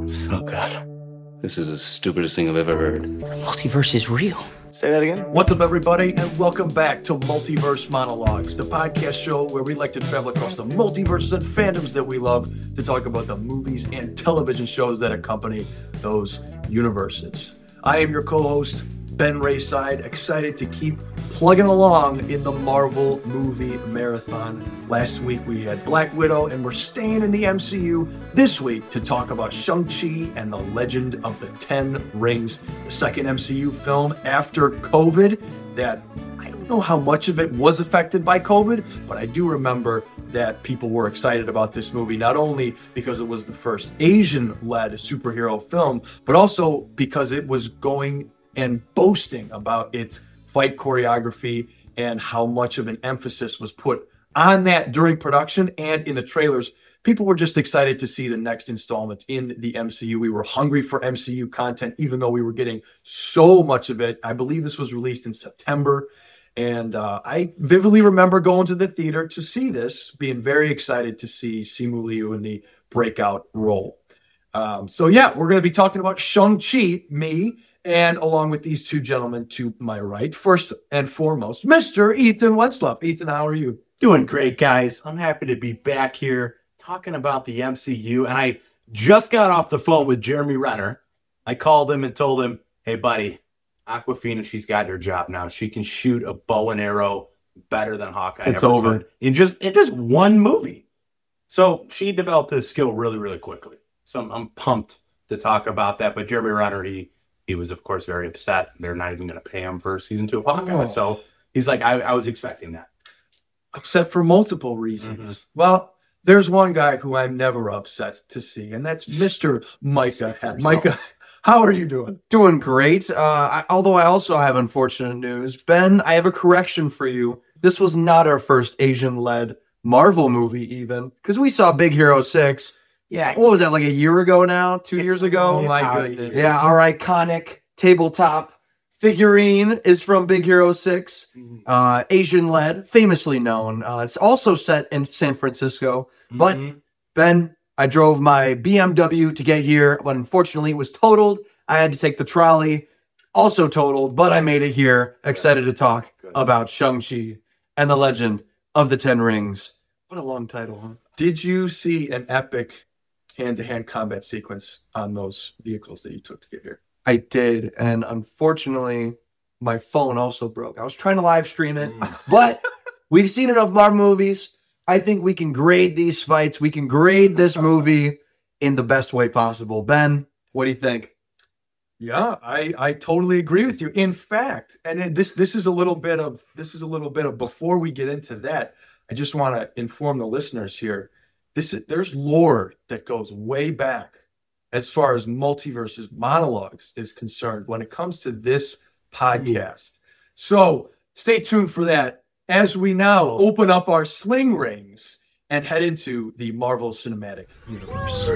Oh, God. This is the stupidest thing I've ever heard. The multiverse is real. Say that again? What's up, everybody, and welcome back to Multiverse Monologues, the podcast show where we like to travel across the multiverses and fandoms that we love to talk about the movies and television shows that accompany those universes. I am your co-host, Ben Rayside, excited to keep plugging along in the Marvel movie marathon. Last week we had Black Widow, and we're staying in the MCU this week to talk about Shang-Chi and the Legend of the Ten Rings, the second MCU film after COVID that I don't know how much of it was affected by COVID, but I do remember that people were excited about this movie, not only because it was the first Asian-led superhero film, but also because it was going and boasting about its fight choreography and how much of an emphasis was put on that during production and in the trailers. People were just excited to see the next installment in the MCU. We were hungry for MCU content, even though we were getting so much of it. I believe this was released in September. And I vividly remember going to the theater to see this, being very excited to see Simu Liu in the breakout role. So yeah, we're going to be talking about Shang-Chi, me, and along with these two gentlemen to my right, first and foremost, Mr. Ethan Wentzlaff. Ethan, how are you? Doing great, guys. I'm happy to be back here talking about the MCU. And I just got off the phone with Jeremy Renner. I called him and told him, hey, buddy, Awkwafina, she's got her job now. She can shoot a bow and arrow better than Hawkeye. It's over. Could in just one movie. So she developed this skill really, really quickly. So I'm pumped to talk about that. But Jeremy Renner, he was, of course, very upset. They're not even going to pay him for season 2 of Hawkeye. Oh. So he's like, I was expecting that. Upset for multiple reasons. Mm-hmm. Well, there's one guy who I'm never upset to see, and that's Mr. Micah. Micah, how are you doing? Doing great. Although I also have unfortunate news. Ben, I have a correction for you. This was not our first Asian-led Marvel movie even, because we saw Big Hero 6. Yeah, what was that, like a year ago now? 2 years ago? Oh my goodness. Yeah, our iconic tabletop figurine is from Big Hero 6. Asian-led, famously known. It's also set in San Francisco. But, Ben, I drove my BMW to get here, but unfortunately it was totaled. I had to take the trolley, also totaled, but I made it here. Excited to talk about Shang-Chi and the Legend of the Ten Rings. What a long title, huh? Did you see an epic hand-to-hand combat sequence on those vehicles that you took to get here? I did, and unfortunately, my phone also broke. I was trying to live stream it, but we've seen enough Marvel movies. I think we can grade these fights. We can grade this movie in the best way possible. Ben, what do you think? Yeah, I totally agree with you. In fact, and this is a little bit of before we get into that, I just want to inform the listeners here. There's lore that goes way back as far as Multiverses Monologues is concerned when it comes to this podcast. So stay tuned for that as we now open up our sling rings and head into the Marvel Cinematic Universe.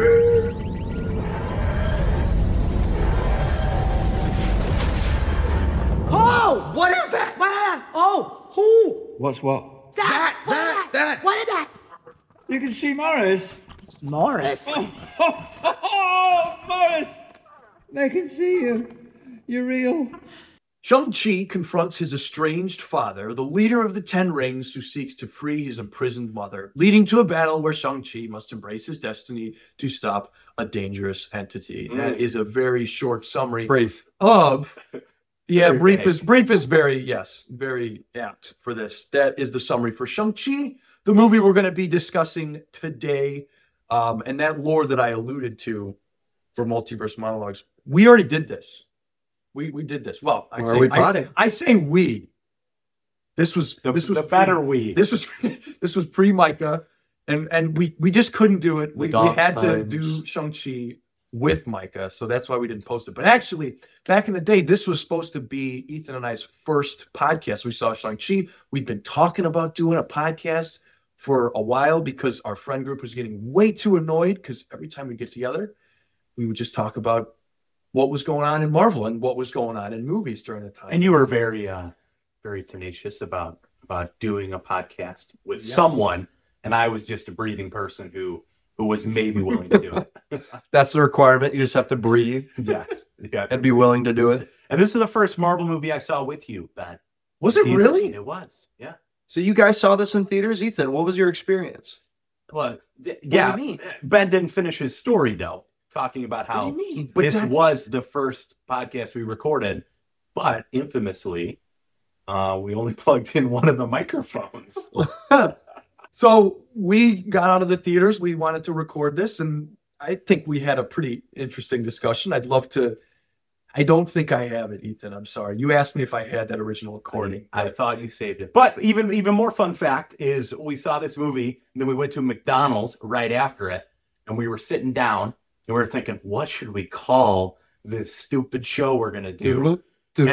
Oh, what is that? What? Oh, who? What's what? That. What is that? You can see Morris. Morris? Oh, Morris! They can see you. You're real. Shang-Chi confronts his estranged father, the leader of the Ten Rings, who seeks to free his imprisoned mother, leading to a battle where Shang-Chi must embrace his destiny to stop a dangerous entity. That is a very short summary of... Yeah, brief is very apt for this. That is the summary for Shang-Chi, the movie we're going to be discussing today. And that lore that I alluded to for Multiverse Monologues, we already did this. We did this. Well, I say we. This was the better we. This was pre-Micah, and we just couldn't do it. We had to do Shang-Chi with Micah, so that's why we didn't post it. But actually, back in the day, this was supposed to be Ethan and I's first podcast. We saw Shang-Chi. We'd been talking about doing a podcast for a while because our friend group was getting way too annoyed because every time we get together, we would just talk about what was going on in Marvel and what was going on in movies during the time. And you were very tenacious about doing a podcast with someone, and I was just a breathing person who who was maybe willing to do it. That's the requirement. You just have to breathe Yes. Yeah. and be willing to do it. And this is the first Marvel movie I saw with you, Ben. Was it really? It was. Yeah. So you guys saw this in theaters, Ethan? What was your experience? Well, do yeah. you mean? Ben didn't finish his story though, talking about What how do you mean? But this that's- was the first podcast we recorded, but infamously, we only plugged in one of the microphones. So we got out of the theaters. We wanted to record this, and I think we had a pretty interesting discussion. I'd love to. I don't think I have it, Ethan. I'm sorry. You asked me if I had that original recording. I thought you saved it. But even more fun fact is we saw this movie, and then we went to McDonald's right after it, and we were sitting down, and we were thinking, what should we call this stupid show we're going to do?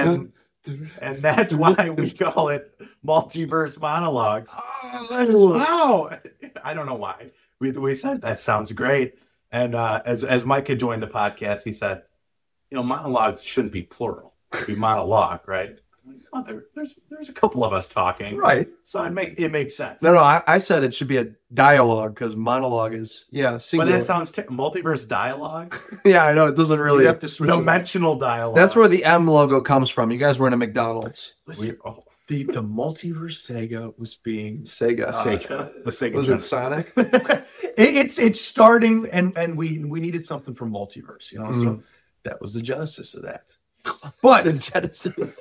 And that's why we call it Multiverse Monologues. Wow. I don't know why. We said that sounds great. And as Mike had joined the podcast, he said, monologues shouldn't be plural. It'd be monologue, right? Oh, there's a couple of us talking. Right. So it makes sense. No, I said it should be a dialogue because monologue is, But singular. that sounds multiverse dialogue. Yeah, I know. It doesn't really. You have to switch. Dimensional dialogue. That's where the M logo comes from. You guys were in a McDonald's. The multiverse Sega was being Sega. Sega. The Sega. Was it Sonic? it's starting, and we needed something for multiverse, So that was the genesis of that. But The Genesis.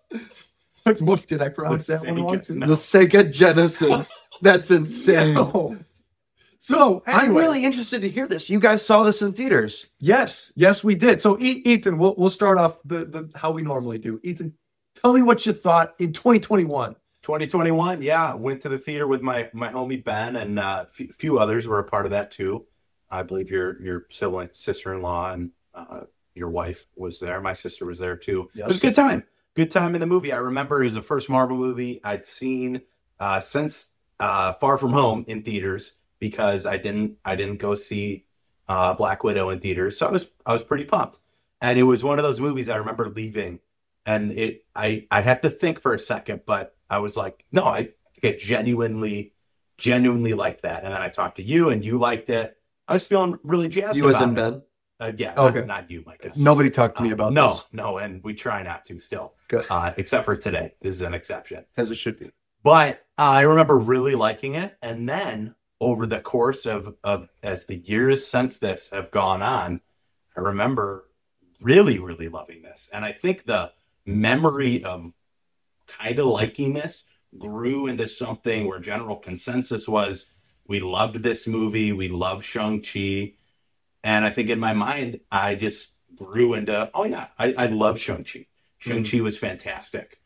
what did I pronounce that one wrong? No. The Sega Genesis. That's insane. No. So I'm anyway, really interested to hear this. You guys saw this in theaters. yes, we did. So Ethan, we'll start off the how we normally do. Ethan, tell me what you thought in 2021. 2021, yeah. Went to the theater with my homie Ben, and a few others were a part of that too. I believe your sibling, sister-in-law, and your wife was there. My sister was there too. Yes. It was a good time. Good time in the movie. I remember it was the first Marvel movie I'd seen since Far From Home in theaters, because I didn't go see Black Widow in theaters, so I was pretty pumped. And it was one of those movies I remember leaving, and I had to think for a second, but I was like, no, I think I genuinely liked that. And then I talked to you, and you liked it. I was feeling really jazzed. You was about in it. bed. Yeah, Okay. not you, Micah. Nobody talked to me about this. No, and we try not to still. Good. Except for today. This is an exception. As it should be. But I remember really liking it. And then over the course of as the years since this have gone on, I remember really, really loving this. And I think the memory of kind of liking this grew into something where general consensus was, we loved this movie. We loved Shang-Chi. And I think in my mind, I just grew into, oh yeah, I love Shang-Chi. Shang-Chi was fantastic.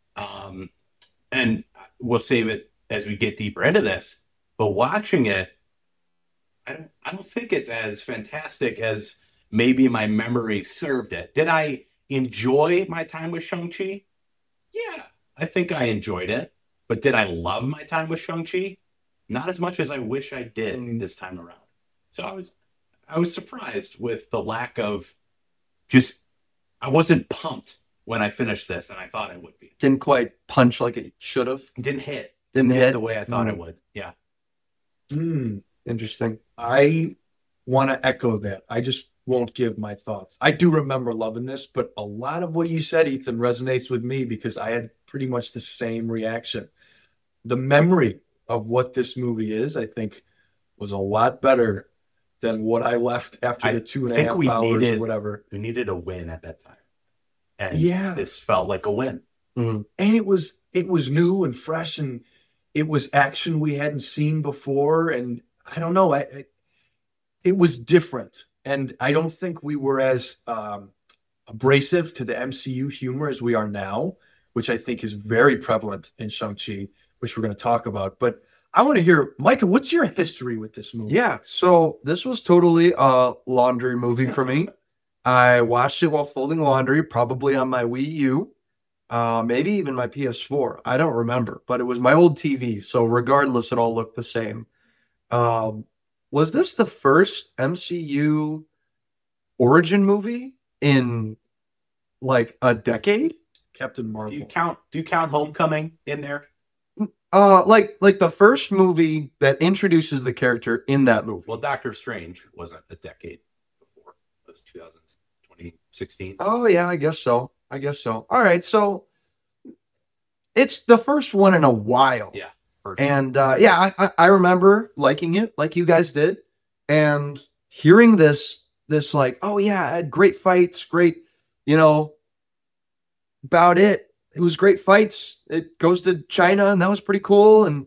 And we'll save it as we get deeper into this. But watching it, I don't think it's as fantastic as maybe my memory served it. Did I enjoy my time with Shang-Chi? Yeah, I think I enjoyed it. But did I love my time with Shang-Chi? Not as much as I wish I did this time around. So I was surprised with the lack of I wasn't pumped when I finished this, and I thought I would be. Didn't quite punch like it should have. Didn't hit. Didn't hit the way I thought it would. Yeah. Interesting. I want to echo that. I just won't give my thoughts. I do remember loving this, but a lot of what you said, Ethan, resonates with me because I had pretty much the same reaction. The memory of what this movie is, I think, was a lot better than what I left after the 2.5 hours or whatever. We needed a win at that time. And Yeah. this felt like a win. And it was new and fresh, and it was action we hadn't seen before. And I don't know, it was different. And I don't think we were as abrasive to the MCU humor as we are now, which I think is very prevalent in Shang-Chi, which we're going to talk about. But I want to hear, Micah, what's your history with this movie? Yeah, so this was totally a laundry movie for me. I watched it while folding laundry, probably on my Wii U, maybe even my PS4. I don't remember, but it was my old TV, so regardless, it all looked the same. Was this the first MCU origin movie in like a decade? Captain Do Marvel. you count Homecoming in there? Like the first movie that introduces the character in that movie. Well, Doctor Strange wasn't a decade before. It was 2016. Oh yeah, I guess so. All right, so it's the first one in a while. Yeah. And I remember liking it like you guys did, and hearing this like, oh yeah, I had great fights, great, about it. It was great fights. It goes to China, and that was pretty cool. And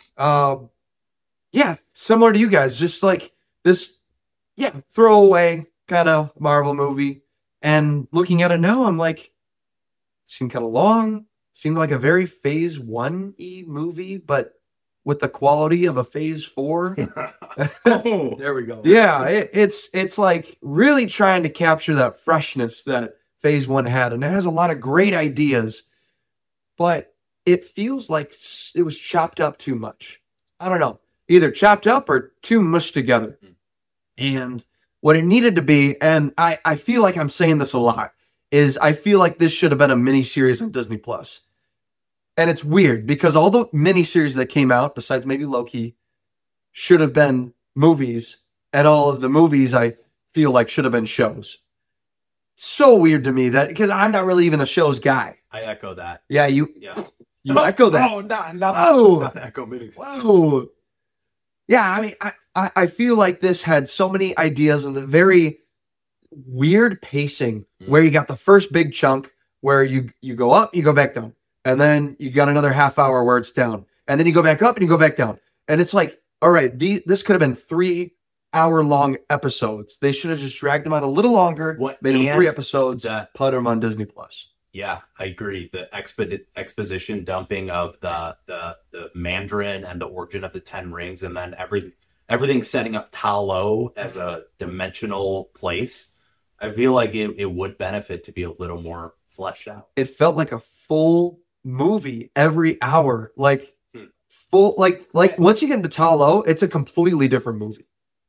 similar to you guys, just like this, throwaway kind of Marvel movie. And looking at it now, I'm like, it seemed kind of long. Seemed like a very Phase 1-y movie, but with the quality of a Phase 4. Oh, there we go. Yeah, it's like really trying to capture that freshness that Phase 1 had, and it has a lot of great ideas, but it feels like it was chopped up too much. I don't know, either chopped up or too mushed together. And what it needed to be, and I feel like I'm saying this a lot, is I feel like this should have been a miniseries on Disney Plus. And it's weird because all the miniseries that came out, besides maybe Loki, should have been movies, and all of the movies I feel like should have been shows. So weird to me that because I'm not really even a shows guy. I echo that. Yeah, you Oh, echo that. not echo minis. Whoa. Yeah, I mean, I feel like this had so many ideas and the very weird pacing where you got the first big chunk where you go up, you go back down. And then you got another half hour where it's down. And then you go back up and you go back down. And it's like, all right, this could have been 3-hour-long episodes. They should have just dragged them out a little longer, made them 3 episodes, put them on Disney Plus. Yeah, I agree. The exposition dumping of the Mandarin and the origin of the Ten Rings, and then everything setting up Ta Lo as a dimensional place. I feel like it would benefit to be a little more fleshed out. It felt like a full movie every hour, like full, like once you get into Ta Lo, it's a completely different movie.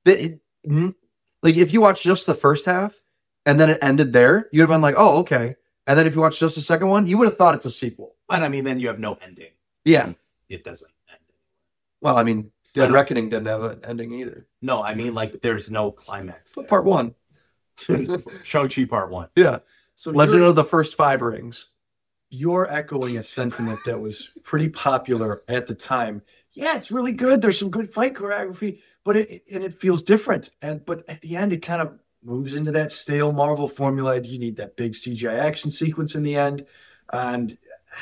Like if you watch just the first half and then it ended there, you'd have been like, oh, okay. And then if you watch just the second one, you would have thought it's a sequel. And I mean, then you have no ending. Yeah. It doesn't end. Well, I mean, Dead Reckoning didn't have an ending either. No, I mean, like, there's no climax. But part 1. Shang-Chi Part 1. Yeah. So Legend of the First 5 Rings. You're echoing a sentiment that was pretty popular at the time. Yeah, it's really good. There's some good fight choreography, but it feels different. But at the end, it kind of moves into that stale Marvel formula. You need that big CGI action sequence in the end, and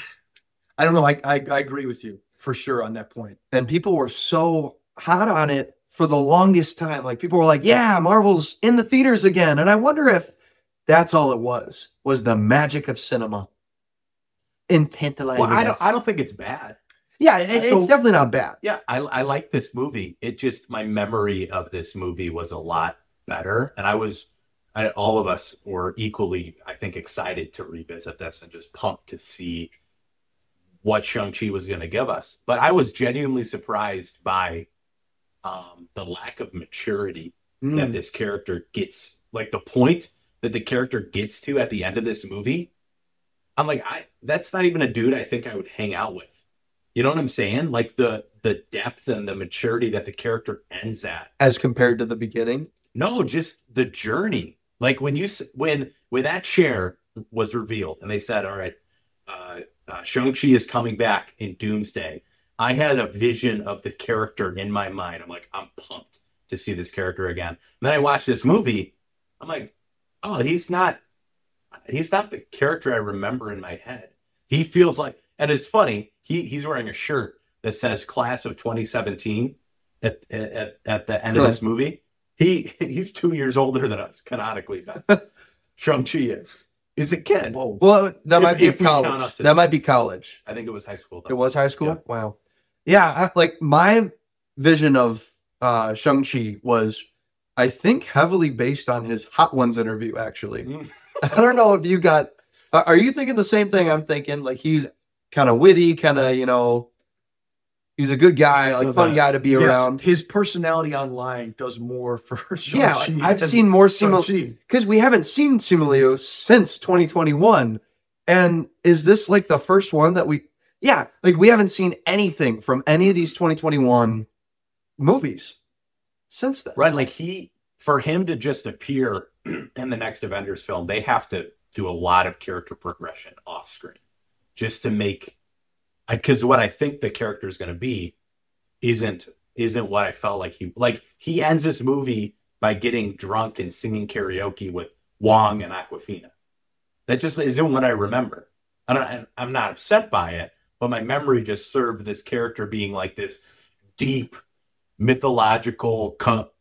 I don't know. I agree with you for sure on that point. And people were so hot on it for the longest time. Like people were like, "Yeah, Marvel's in the theaters again," and I wonder if that's all it was the magic of cinema. Tantalizing. Well, I don't think it's bad. Yeah, it's definitely not bad. Yeah, I like this movie. It just, my memory of this movie was a lot better, and all of us were equally, I think, excited to revisit this and just pumped to see what Shang-Chi was going to give us. But I was genuinely surprised by the lack of maturity that this character gets, like the point that the character gets to at the end of this movie. I'm like, that's not even a dude I think I would hang out with. You know what I'm saying? Like the depth and the maturity that the character ends at. As compared to the beginning? No, just the journey. Like when that chair was revealed and they said, all right, Shang-Chi is coming back in Doomsday. I had a vision of the character in my mind. I'm like, I'm pumped to see this character again. And then I watched this movie. I'm like, oh, he's not the character I remember in my head. He feels like, and it's funny, he's wearing a shirt that says Class of 2017 at the end of this movie. He's 2 years older than us, canonically. Shang-Chi is. He's a kid. Whoa. Well, that might be college. That might be college. I think it was high school, though. It was high school? Yeah. Wow. Yeah, like my vision of Shang-Chi was, I think, heavily based on his Hot Ones interview, actually. I don't know if you got... Are you thinking the same thing I'm thinking? Like, he's kind of witty, kind of, he's a good guy, like fun guy to be around. His personality online does more for Shang-Chi. Yeah, I've seen more Simu, because we haven't seen Simu Liu since 2021. And is this like the first one that we... Yeah, like we haven't seen anything from any of these 2021 movies since then. Right, like for him to just appear in the next Avengers film, they have to do a lot of character progression off screen just to make, because what I think the character is going to be isn't what I felt like he ends this movie by getting drunk and singing karaoke with Wong and Aquafina. That just isn't what I remember. I'm not upset by it, but my memory just served this character being like this deep mythological.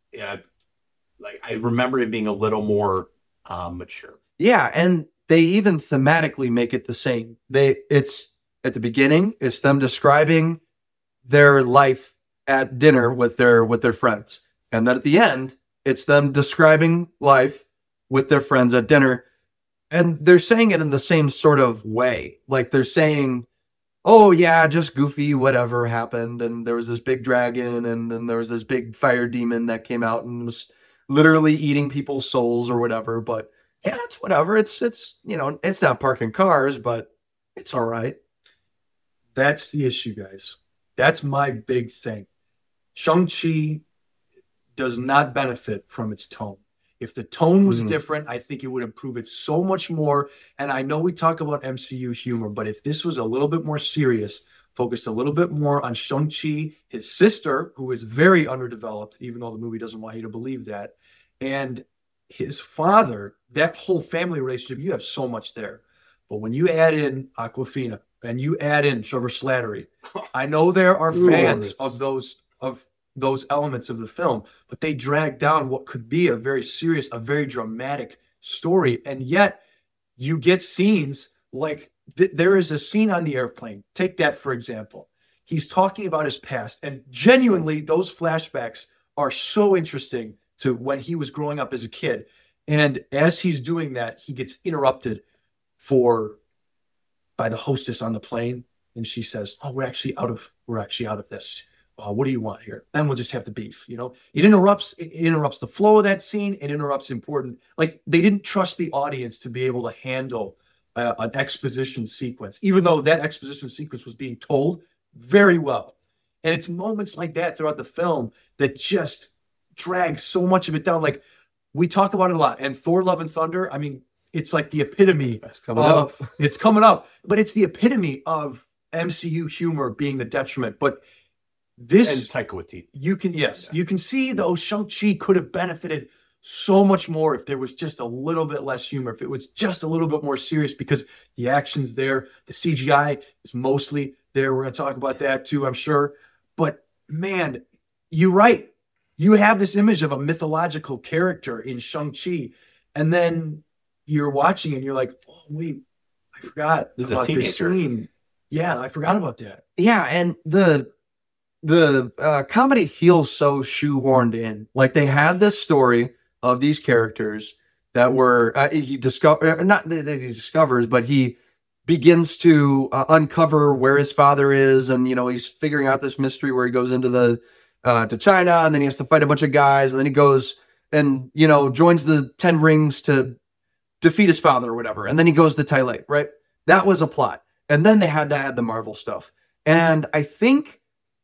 Like I remember it being a little more mature. Yeah, and they even thematically make it the same. It's at the beginning, it's them describing their life at dinner with their friends, and then at the end, it's them describing life with their friends at dinner. And they're saying it in the same sort of way. Like they're saying, oh yeah, just goofy, whatever happened. And there was this big dragon and then there was this big fire demon that came out and was literally eating people's souls or whatever. But yeah, it's whatever. It's it's not parking cars, but it's all right. That's the issue, guys. That's my big thing. Shang-Chi does not benefit from its tone. If the tone was different, I think it would improve it so much more. And I know we talk about MCU humor, but if this was a little bit more serious, focused a little bit more on Shang-Chi, his sister, who is very underdeveloped, even though the movie doesn't want you to believe that, and his father, that whole family relationship, you have so much there. But when you add in Aquafina and you add in Trevor Slattery, I know there are fans of those elements of the film, but they drag down what could be a very serious, a very dramatic story. And yet you get scenes like there is a scene on the airplane. Take that, for example. He's talking about his past, and genuinely those flashbacks are so interesting to when he was growing up as a kid. And as he's doing that, he gets interrupted by the hostess on the plane. And she says, oh, we're actually out of this. What do you want here? Then we'll just have the beef. It interrupts the flow of that scene. It interrupts important. Like they didn't trust the audience to be able to handle an exposition sequence, even though that exposition sequence was being told very well. And it's moments like that throughout the film that just drag so much of it down. Like we talk about it a lot. And Thor: Love and Thunder, I mean, it's like the epitome. It's coming up. It's coming up, but it's the epitome of MCU humor being the detriment. But this and Taika Waititi. You can see though Shang-Chi could have benefited so much more if there was just a little bit less humor, if it was just a little bit more serious, because the action's there, the CGI is mostly there. We're going to talk about that too, I'm sure. But man, you're right. You have this image of a mythological character in Shang-Chi, and then you're watching and you're like, oh wait, I forgot This is a about this teenager. scene. Yeah, I forgot about that. Yeah, and the comedy feels so shoehorned in. Like they had this story of these characters that were he discovers, but he begins to uncover where his father is, and he's figuring out this mystery where he goes into to China, and then he has to fight a bunch of guys, and then he goes and joins the 10 Rings to defeat his father or whatever, and then he goes to Tai Lei, right? That was a plot, and then they had to add the Marvel stuff, and I think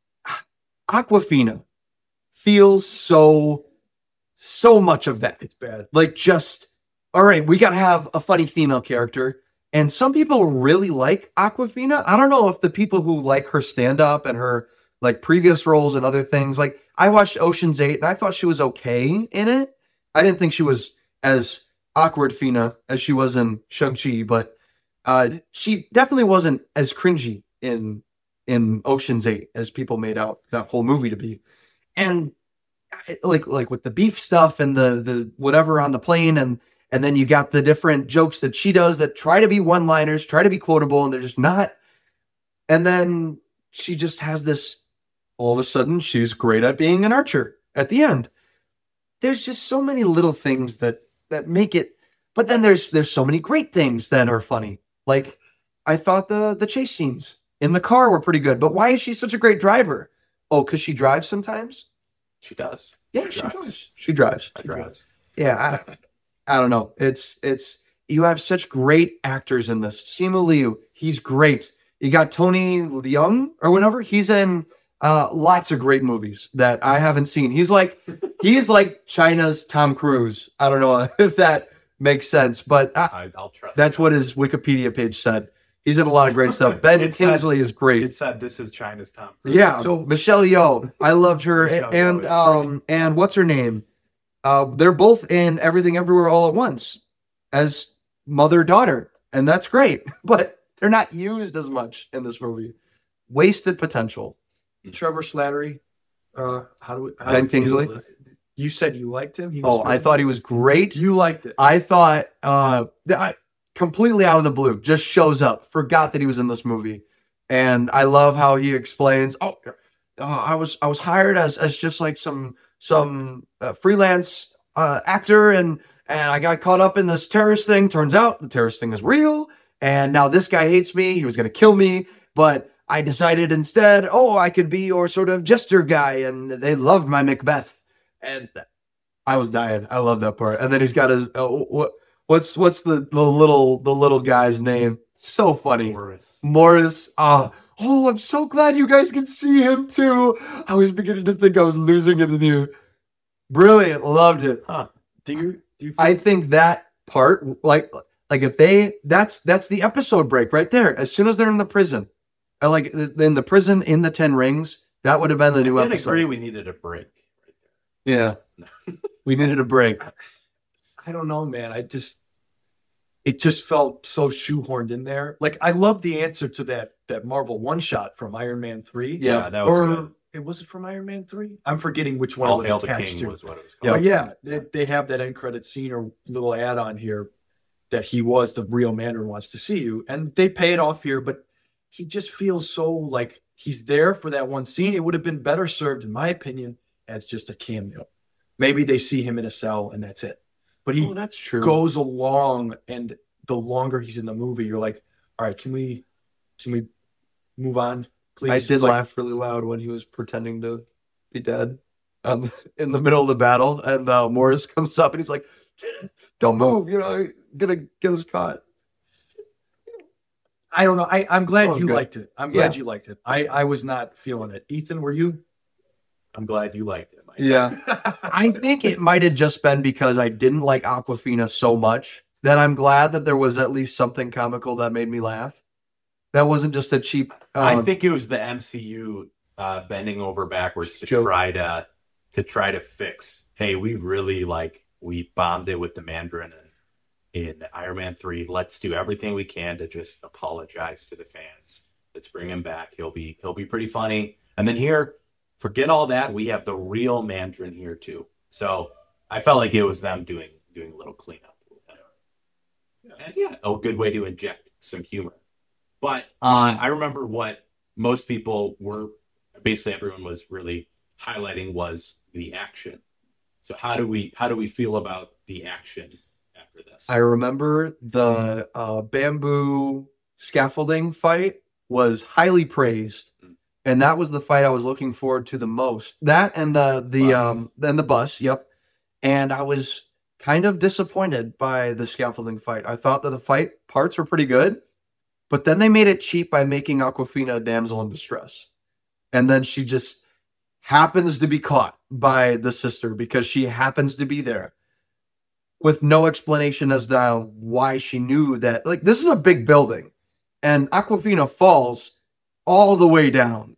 Aquafina feels so much of that. It's bad. Like just, all right, we got to have a funny female character. And some people really like Aquafina. I don't know if the people who like her stand-up and her like previous roles and other things, like I watched Ocean's 8 and I thought she was okay in it. I didn't think she was as awkward Fina as she was in Shang-Chi, but she definitely wasn't as cringy in Ocean's 8 as people made out that whole movie to be. And like with the beef stuff and the whatever on the plane, and then you got the different jokes that she does that try to be one-liners, try to be quotable, and they're just not. And then she just has this, all of a sudden she's great at being an archer at the end. There's just so many little things that make it, but then there's so many great things that are funny. Like I thought the chase scenes in the car were pretty good, but why is she such a great driver? Oh, because she drives sometimes? She does. Yeah, she drives. She drives. She drives. Yeah, I don't know. It's you have such great actors in this. Simu Liu, he's great. You got Tony Leung or whatever. He's in lots of great movies that I haven't seen. He's like China's Tom Cruise. I don't know if that makes sense, but I'll trust. that's what his Wikipedia page said. He's in a lot of great stuff. Ben Kingsley is great. It said this is China's Tom Cruise. Yeah. So- So Michelle Yeoh, I loved her, Michelle and Yeoh is and what's her name? They're both in Everything Everywhere All at Once as mother-daughter, and that's great. But they're not used as much in this movie. Wasted potential. Trevor Slattery. Ben Kingsley. You said you liked him. He was Oh, I thought he was great. you liked it. I thought completely out of the blue, just shows up. Forgot that he was in this movie, and I love how he explains. I was hired as just like some freelance actor, and I got caught up in this terrorist thing. Turns out the terrorist thing is real, and now this guy hates me. He was going to kill me, but I decided instead, I could be your sort of jester guy, and they loved my Macbeth. And I was dying. I love that part. And then he's got his what's the little guy's name? So funny, Morris. I'm so glad you guys can see him too. I was beginning to think I was losing it in you. Brilliant, loved it. Do you I think that part, like if that's the episode break right there. As soon as they're in the prison, in the prison in the 10 Rings, that would have been the new I episode. agree. We needed a break. Yeah. We needed a break. I don't know, man. It just felt so shoehorned in there. Like, I love the answer to that Marvel one shot from Iron Man 3. Yeah, that was good. It was it from Iron Man 3? I'm forgetting which one All it was Hail the attached King to. was what it was Yeah. called. But yeah, they have that end credit scene or little add on here that he was the real Mandarin wants to see you, and they pay it off here. But he just feels so like he's there for that one scene. It would have been better served, in my opinion, as just a cameo. Maybe they see him in a cell and that's it. But he That's true. goes along, and the longer he's in the movie, you're like, all right, can we move on, please? I did Like, laugh really loud when he was pretending to be dead in the middle of the battle, and Morris comes up and he's like, "Don't move, gonna get us caught." I don't know. I'm glad That was you good. liked it. I'm glad you liked it. I was not feeling it. Ethan, were you? I'm glad you liked it, Mike. Yeah, I think it might have just been because I didn't like Aquafina so much that I'm glad that there was at least something comical that made me laugh. That wasn't just a cheap. I think it was the MCU bending over backwards to Joke. try to fix. Hey, we really we bombed it with the Mandarin in Iron Man 3. Let's do everything we can to just apologize to the fans. Let's bring him back. He'll be pretty funny. And then here, forget all that. We have the real Mandarin here too. So I felt like it was them doing a little cleanup. And yeah, a good way to inject some humor. But I remember what most people were, basically everyone was really highlighting was the action. So how do we feel about the action after this? I remember the bamboo scaffolding fight was highly praised, and that was the fight I was looking forward to the most. That and the bus, yep. And I was kind of disappointed by the scaffolding fight. I thought that the fight parts were pretty good, but then they made it cheap by making Aquafina a damsel in distress, and then she just happens to be caught by the sister because she happens to be there, with no explanation as to why she knew that. Like, this is a big building, and Aquafina falls all the way down.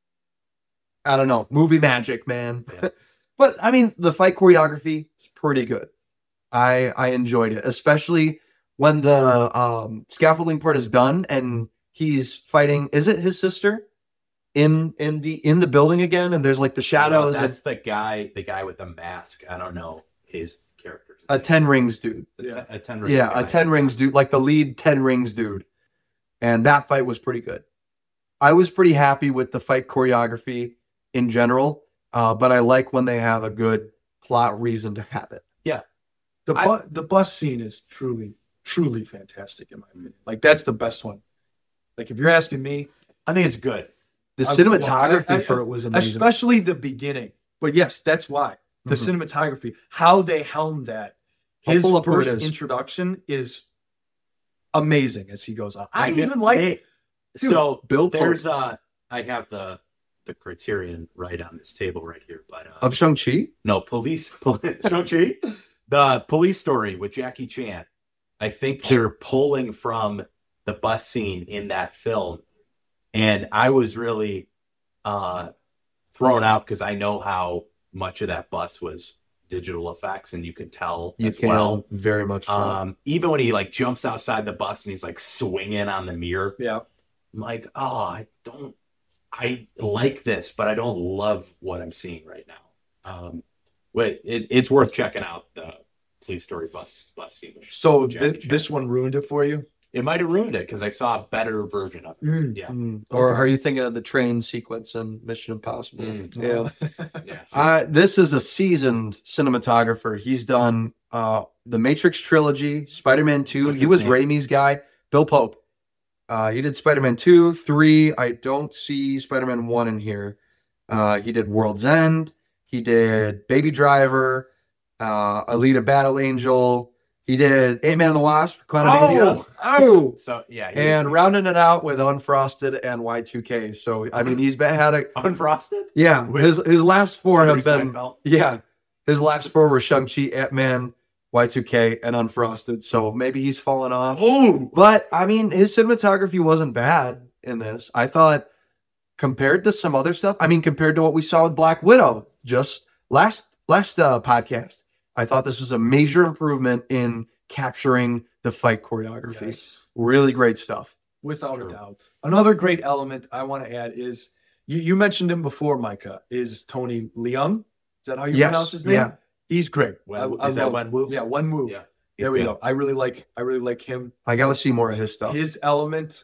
I don't know, movie magic, man. Yeah. But I mean, the fight choreography is pretty good. I enjoyed it, especially when the scaffolding part is done and he's fighting. Is it his sister in the building again? And there's like the shadows. That's the guy with the mask. I don't know his character. A 10 Rings dude. A 10 Rings. Yeah, guy. a 10 Rings dude, like the lead 10 Rings dude. And that fight was pretty good. I was pretty happy with the fight choreography in general, but I like when they have a good plot reason to have it. Yeah. The bus scene is truly fantastic in my opinion. Like, that's the best one. Like, if you're asking me, I think it's good. The cinematography for it was amazing. especially the beginning. But yes, that's why the cinematography, how they helmed that. His pull up where it first is. introduction is amazing as he goes on. I They- even like they- So Bill Pope. there's I have the criterion right on this table right here, but Of Shang-Chi? no, Shang-Chi, the police story with Jackie Chan. I think they're pulling from the bus scene in that film, and I was really thrown out because I know how much of that bus was digital effects, and you could tell You as can well. very much tell. Even when he like jumps outside the bus and he's like swinging on the mirror, Yeah. I'm like, oh, I like this, but I don't love what I'm seeing right now. But it's worth checking out the police story bus scene. So Jackie Chan. this one ruined it for you? It might have ruined it because I saw a better version of it. Yeah. Or are you thinking of the train sequence in Mission Impossible? Yeah. Yeah. This is a seasoned cinematographer. He's done the Matrix trilogy, Spider-Man 2. What's He his was name? Raimi's guy, Bill Pope. He did Spider-Man 2, 3. I don't see Spider-Man 1 in here. He did World's End. He did Baby Driver, Alita Battle Angel. He did Ant-Man and the Wasp, Quantumania. Oh! So yeah. And rounding it out with Unfrosted and Y2K. So, I mean, he's had a... Unfrosted. Yeah, his last four have Henry been... Seinfeld. Yeah, his last four were Shang-Chi, Ant-Man, Y2K, and Unfrosted. So maybe he's fallen off. Oh, But, I mean, his cinematography wasn't bad in this. I thought, compared to some other stuff, I mean, compared to what we saw with Black Widow just last podcast, I thought this was a major improvement in capturing the fight choreography. Yes. Really great stuff. Without a True. doubt. Another great element I want to add is you mentioned him before, Micah, is Tony Leung. Is that how you Yes, pronounce his name? yeah. He's great. Is that love- Wenwu? Yeah, Wenwu. Yeah. There we go. I really like him. I got to see more of his stuff. His element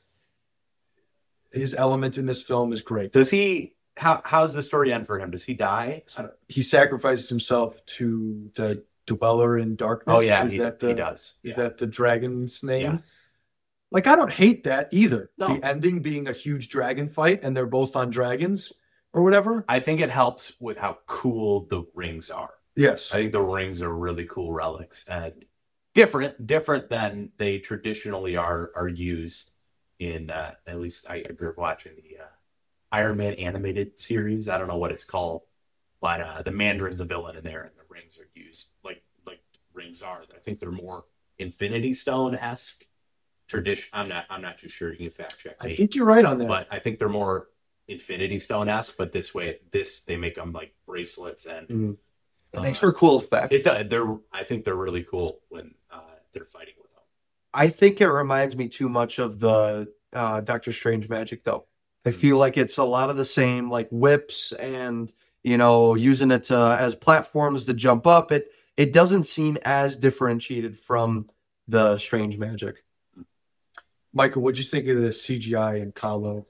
in this film is great. Does he? How's the story end for him? Does he die? He sacrifices himself to the Dweller in Darkness. Oh yeah, Is he that the, does. Is Yeah. that the dragon's name? Yeah. Like, I don't hate that either. No. The ending being a huge dragon fight and they're both on dragons or whatever. I think it helps with how cool the rings are. Yes. I think the rings are really cool relics and different than they traditionally are used in. At least I grew up watching the Iron Man animated series. I don't know what it's called, but the Mandarin's a villain in there, and the rings are used like rings are. I think they're more Infinity Stone-esque tradition. I'm not too sure. You can fact check I me, think you're right on that. but I think they're more Infinity Stone-esque. But they make them like bracelets and. It makes for a cool effect. I think they're really cool when they're fighting with them. I think it reminds me too much of the Doctor Strange magic, though. I feel like it's a lot of the same, like whips and using it as platforms to jump up. It doesn't seem as differentiated from the Strange magic. Michael, what'd you think of the CGI in Kahlo?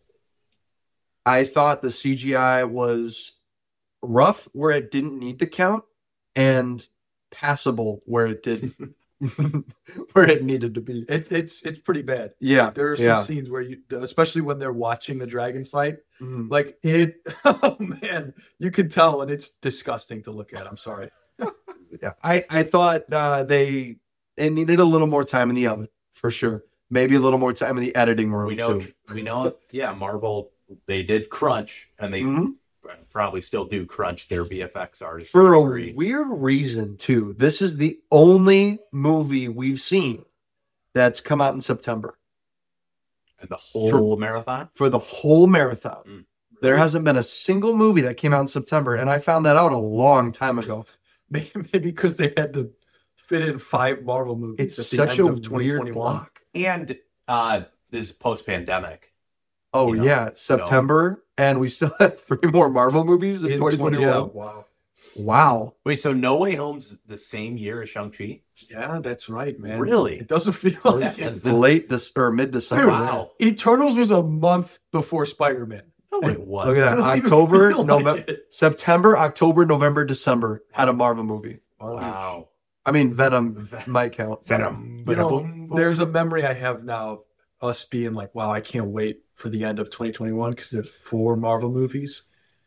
I thought the CGI was rough where it didn't need to count, and passable where it did, where it needed to be. It's pretty bad. Yeah, There are some scenes where especially when they're watching the dragon fight, Mhm. like oh man, you can tell, and it's disgusting to look at. I'm sorry. Yeah, I thought it needed a little more time in the oven for sure. Maybe a little more time in the editing room We know, too. yeah, Marvel, they did crunch, and they Mhm. probably still do crunch their VFX artists. For a Agree. weird reason too. This is the only movie we've seen that's come out in September And the whole marathon? for the whole marathon. Mm. There hasn't been a single movie that came out in September, and I found that out a long time ago. Maybe because they had to fit in 5 Marvel movies. It's at the such end a of weird 2021. block. And this is post-pandemic. Oh You know, yeah, September, and we still have 3 more Marvel movies in In 2021. Wow. Wow. Wait, so No Way Home's the same year as Shang-Chi? Yeah, that's right, man. Really? It doesn't feel like That's it. the- Late or mid-December. Wow. Eternals was a month before Spider-Man. No, it was. Look at that. Doesn't even October, feel like November, it. September, October, November, December had a Marvel movie. Wow. I mean, Venom might count. Venom. You know, Boom, boom. there's a memory I have now of us being like, wow, I can't wait for the end of 2021 because there's 4 Marvel movies.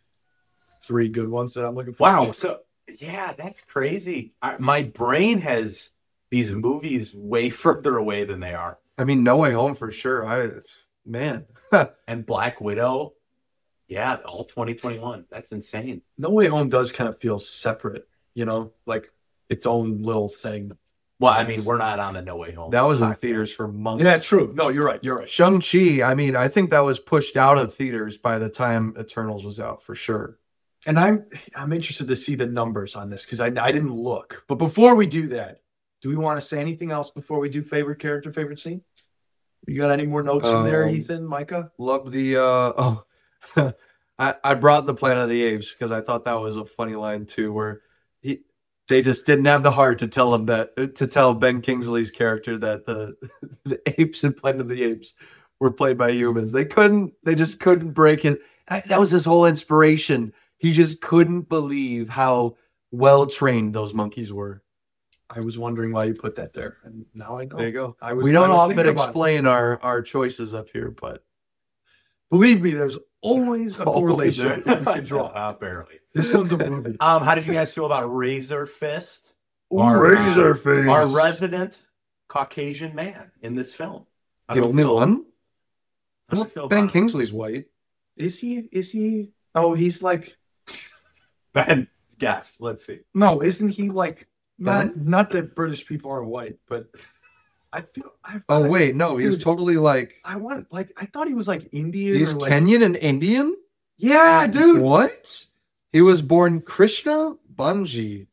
3 good ones that I'm looking for. Wow. So, yeah, that's crazy. My brain has these movies way further away than they are. I mean, No Way Home for sure. Man. And Black Widow. Yeah, all 2021. That's insane. No Way Home does kind of feel separate, like its own little thing. Well, I mean, we're not on a No Way Home. That was in theaters for months. Yeah, true. No, you're right. You're right. Shang-Chi, I mean, I think that was pushed out of theaters by the time Eternals was out for sure. And I'm interested to see the numbers on this because I didn't look. But before we do that, do we want to say anything else before we do favorite character, favorite scene? You got any more notes in there, Ethan, Micah? Love the I brought the Planet of the Apes because I thought that was a funny line too, where they just didn't have the heart to tell Ben Kingsley's character that the apes in Planet of the Apes were played by humans. They just couldn't break it. That was his whole inspiration. He just couldn't believe how well trained those monkeys were. I was wondering why you put that there, and now I know. There you go. I We don't was often thinking about it. explain our choices up here, but Believe me, there's always a Always correlation there. you can draw. Barely. This one's a movie. How did you guys feel about Razor Fist? Razorface. Our resident Caucasian man in this film. How The do you only feel- one? how do you feel Ben about it? Kingsley's white. Is he? Oh, he's like, Ben, guess. Let's see. no, isn't he like, not that British people are white, but I feel, Oh wait, no, he's Dude. totally like I thought he was like Indian. he's or like, Kenyan and Indian? yeah, dude. What? He was born Krishna Banji.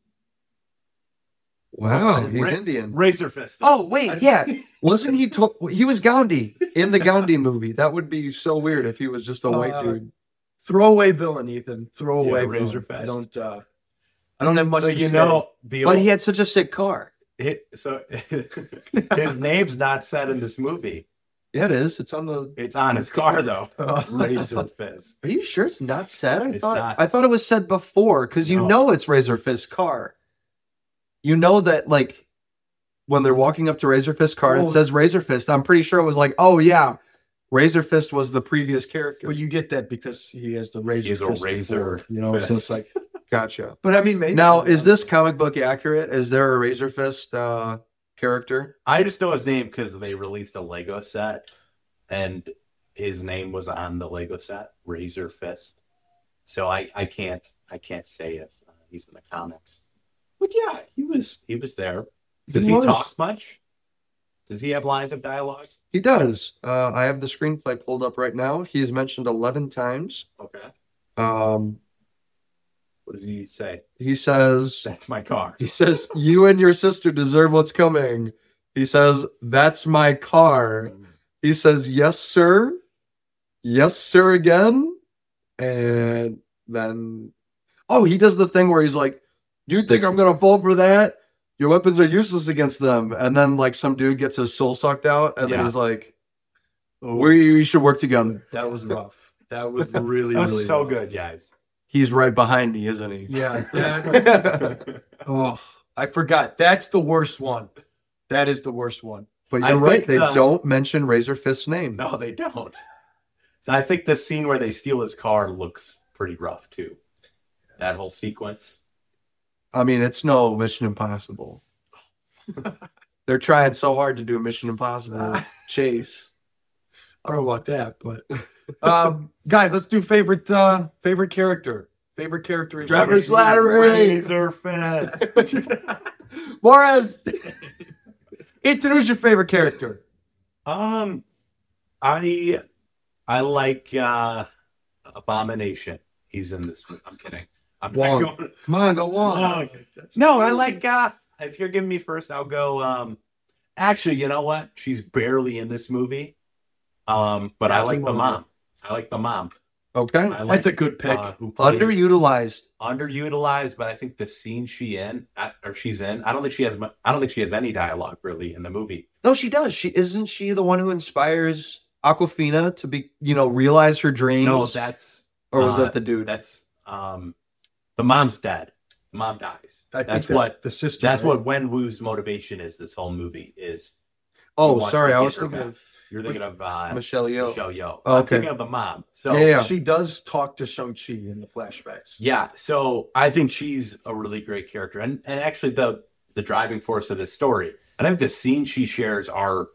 Wow, he's Indian. Razor Fist. Oh wait, yeah. Wasn't he he was Gandhi in the Gandhi movie? That would be so weird if he was just a white dude. Throwaway villain, Ethan. Throwaway Yeah, Razor villain. Fist. I don't have much So to you say. know the But he had such a sick car. his name's not said in this movie. Yeah, it is. It's on the. It's on his car though. Razor Fist. Are you sure it's not said? It's not. I thought it was said before because you No. know it's Razor Fist's car. You know that like when they're walking up to Razor Fist's car, and it Oh. says Razor Fist. I'm pretty sure it was like, oh yeah, Razor Fist was the previous character. But you get that because he has the razor. He's a fist razor before, you know. So it's fist. like, Gotcha. but I mean, maybe Now, is this comic book accurate? Is there a Razor Fist character? I just know his name because they released a Lego set, and his name was on the Lego set, Razor Fist. So I can't say if he's in the comics. But yeah, he was there. Does he was. talk much? Does he have lines of dialogue? He does. I have the screenplay pulled up right now. He is mentioned 11 times. Okay. Um, What does he say? he says, That's my car. you and your sister deserve what's coming. He says, that's my car. He says, yes, sir. Yes, sir, again. And then, oh, he does the thing where he's like, you think I'm going to fall for that? Your weapons are useless against them. And then, like, some dude gets his soul sucked out. And then Yeah. he's like, we should work together. That was rough. That was really, That was really so rough. good, guys. He's right behind me, isn't he? Yeah. that- oh, I forgot. That's the worst one. That is the worst one. But I you're right. think, They don't mention Razor Fist's name. No, they don't. So I think the scene where they steal his car looks pretty rough too. That whole sequence. I mean, it's no Mission Impossible. They're trying so hard to do a Mission Impossible chase. I don't know about that, but guys, let's do favorite character. Favorite character in Travis Shang-Chi. Slattery. Razor Fist. Morris! Ethan, who's your favorite character? I like Abomination. He's in this one. I'm kidding. I'm not Wong. going. Come on, go on. Wong. No, I like. If you're giving me first, I'll go. Actually, you know what? She's barely in this movie. But I like the mom. I like the mom. Okay. I like, That's a good pick. who plays- Underutilized. underutilized, but I think the scene she's in. I don't think she has any dialogue really in the movie. No, she does. Isn't she the one who inspires Aquafina to be, realize her dreams? No, that's or was that the dude? That's the mom's dead. The mom dies. I think That's that what the sister. That's what Wen Wu's motivation is. This whole movie is. Oh, wants sorry. to I get was her thinking back. of You're thinking of Michelle Yeoh. Michelle Yeoh. Oh, I'm okay. thinking of the mom. So Yeah. She does talk to Shang-Chi in the flashbacks. yeah, so I think she's a really great character, and actually the driving force of this story. And I think the scenes she shares are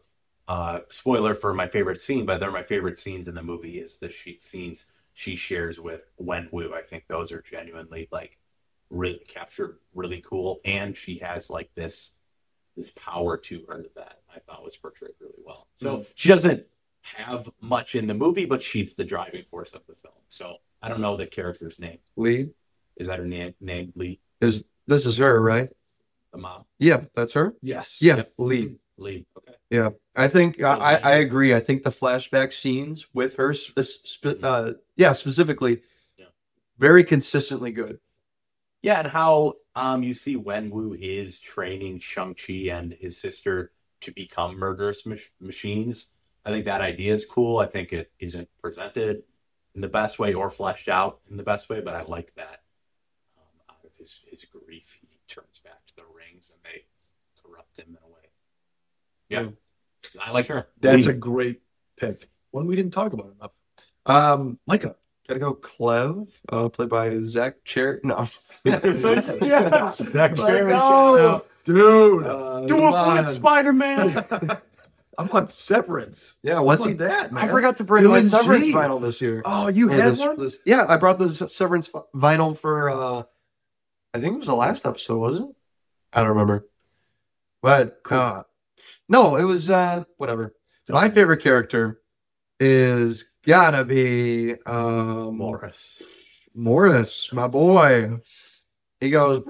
spoiler for my favorite scene, but they're my favorite scenes in the movie is the scenes she shares with Wenwu. I think those are genuinely like really captured really cool. And she has like this power to her that I thought was portrayed really well. So she doesn't have much in the movie, but she's the driving force of the film. So I don't know the character's name. Lead Is that her name? Lee, this is her, right? the mom? Yeah, that's her. Yes. Yeah, Yep. lead. Lee. Okay. Yeah, I think So, I agree. I think the flashback scenes with her, specifically, Yeah. very consistently good. Yeah, and how you see Wenwu is training Shang-Chi and his sister to become murderous machines. I think that idea is cool. I think it isn't presented in the best way or fleshed out in the best way, but I like that out of his grief, he turns back to the rings and they corrupt him in a way. Yeah, I like her. That's Lee. a great pick. One we didn't talk about enough. Micah. Gotta go, Cleve, played by Zach Cher. No, Yeah. Zach Cherry. go. Dude. Do come it for on. Spider-Man. I want Severance. Yeah, what's How about that, man? I forgot to bring my Dylan Severance G. vinyl this year. Oh, you Or had one? yeah, I brought the Severance vinyl for. I think it was the last episode, wasn't it? I don't remember. But no, it was whatever. My favorite character is gotta be Morris. Morris, my boy. He goes.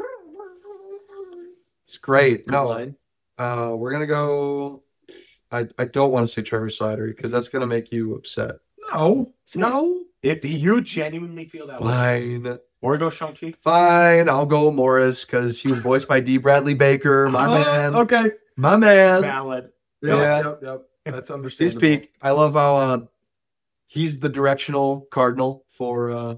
It's great. Good No, line. we're gonna go. I don't want to say Trevor Slattery because that's gonna make you upset. No. No, If you genuinely feel that way, fine. or go Shang-Chi. Fine, I'll go Morris because he was voiced by D. Bradley Baker. My man. Okay. My man. Valid. Yeah. Yep. That's He's understandable. peak. I love how he's the directional cardinal for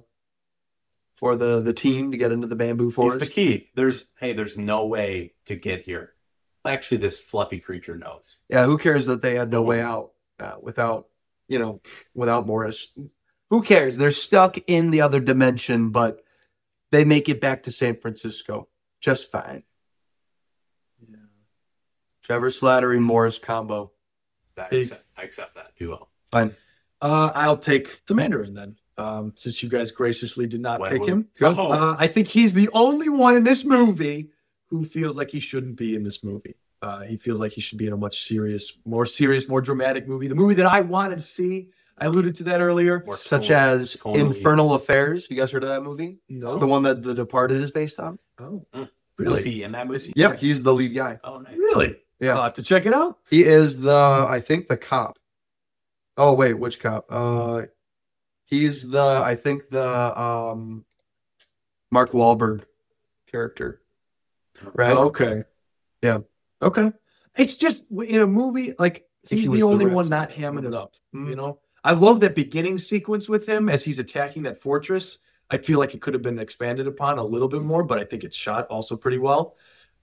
the team to get into the bamboo He's forest. the key. There's no way to get here. Actually, this fluffy creature knows. Yeah, who cares that they had no way out without Morris? Who cares? They're stuck in the other dimension, but they make it back to San Francisco just fine. Yeah. Trevor Slattery Morris combo. I accept that. You will. Fine. I'll take the Mandarin then, since you guys graciously did not pick him. Oh. I think he's the only one in this movie who feels like he shouldn't be in this movie. He feels like he should be in a much more dramatic movie. The movie that I wanted to see. I alluded to that earlier. More Such tonal- as tonally. Infernal Affairs. You guys heard of that movie? No. It's the one that The Departed is based on. Oh, Is he in that movie? Yeah, he's the lead guy. Oh, nice. really? Yeah. I'll have to check it out. He is I think the cop. Oh wait, which cop? He's the Mark Wahlberg character. Right? Okay. Yeah. Okay. It's just in a movie like think he's he was the the only rat one son. not hamming it up. Mm. You know, I love that beginning sequence with him as he's attacking that fortress. I feel like it could have been expanded upon a little bit more, but I think it's shot also pretty well.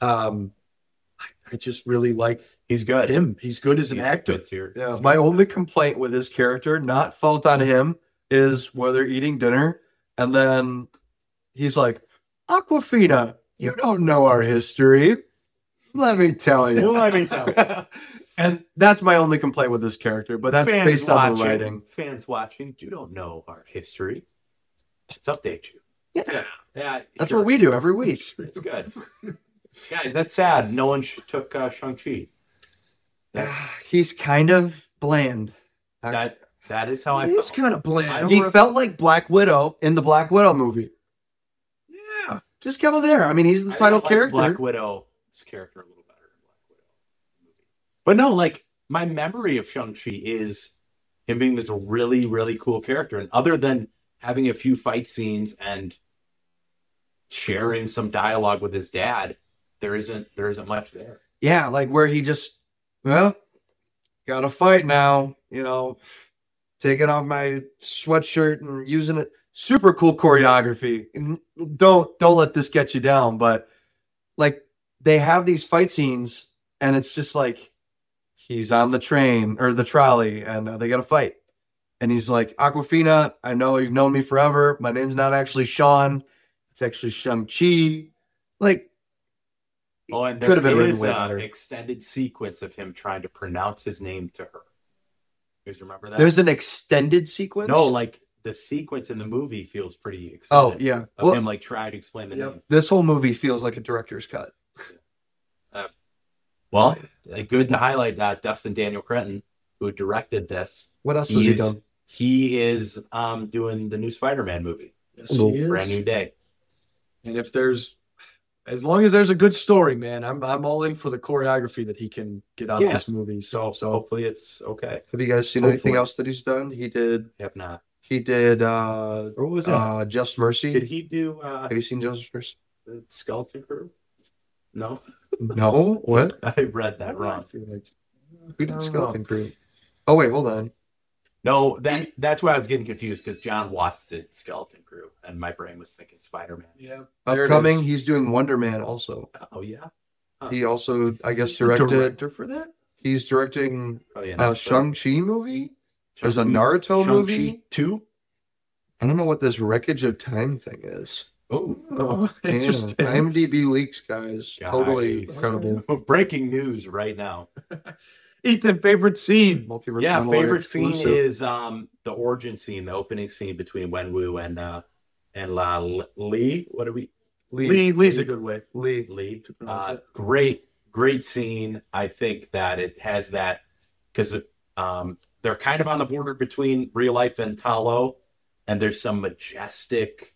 I just really like He's good. him. He's good as an He's actor. good here. Yeah. My only complaint with his character, not fault on him, is where they're eating dinner and then he's like, Aquafina, you don't know our history. Let me tell you. Let me tell you. And that's my only complaint with this character, but that's based on the writing. Fans watching, you don't know our history. Let's update you. Yeah. Yeah. That's sure. what we do every week. It's good. Guys, that's sad. No one took Shang-Chi. He's kind of bland. That is how I He's felt. kind of bland. He felt like Black Widow in the Black Widow movie. Yeah. Just kind of there. I mean, he's the I title liked character. Black Widow's character a little better in Black Widow movie. But no, like my memory of Shang-Chi is him being this really, really cool character. And other than having a few fight scenes and sharing some dialogue with his dad, there isn't much there. Yeah, like where he just, well, gotta fight now, taking off my sweatshirt and using it. Super cool choreography. And don't let this get you down, but like they have these fight scenes and it's just like he's on the train or the trolley and they gotta fight. And he's like, Aquafina, I know you've known me forever. My name's not actually Sean. It's actually Shang-Chi. Like, Oh, and Could have there been written is way an better. extended sequence of him trying to pronounce his name to her. You guys remember that? There's an extended sequence. no, like the sequence in the movie feels pretty Oh extended. yeah. Of Well, him like trying to explain the name. this whole movie feels like a director's cut. Well, good to highlight that Dustin Daniel Cretton, who directed this. What else has he He's- done? He is doing the new Spider-Man movie. Yes, he is. Brand new day. And if there's, as long as there's a good story, man, I'm all in for the choreography that he can get out of Yeah. this movie. So Hopefully it's okay. Have you guys seen Hopefully. anything else that he's done? He did. If not, He did. or what was that? Just Mercy. Did he do Have you seen Just Mercy? the Skeleton Crew? No, No. What? I read that wrong. Who did Skeleton Crew? Oh wait, hold on. No, that's why I was getting confused because John Watts did Skeleton Crew, and my brain was thinking Spider-Man. Yeah. There it Upcoming, is. he's doing Wonder Man also. Oh yeah, He also, I guess, directed. Director for that? He's directing probably a Shang-Chi movie. There's a Naruto Shang-Chi movie. 2. I don't know what this Wreckage of Time thing is. Oh, Oh, Man, interesting. IMDb leaks, guys. Totally guys. incredible. Breaking news right now. Ethan, favorite scene. Multiverse Yeah, monologue favorite scene exclusive. is the origin scene, the opening scene between Wenwu and La Lee. What are we? Lee's a good way. Lee. Lee. Great scene. I think that it has that because they're kind of on the border between real life and Talo, and there's some majestic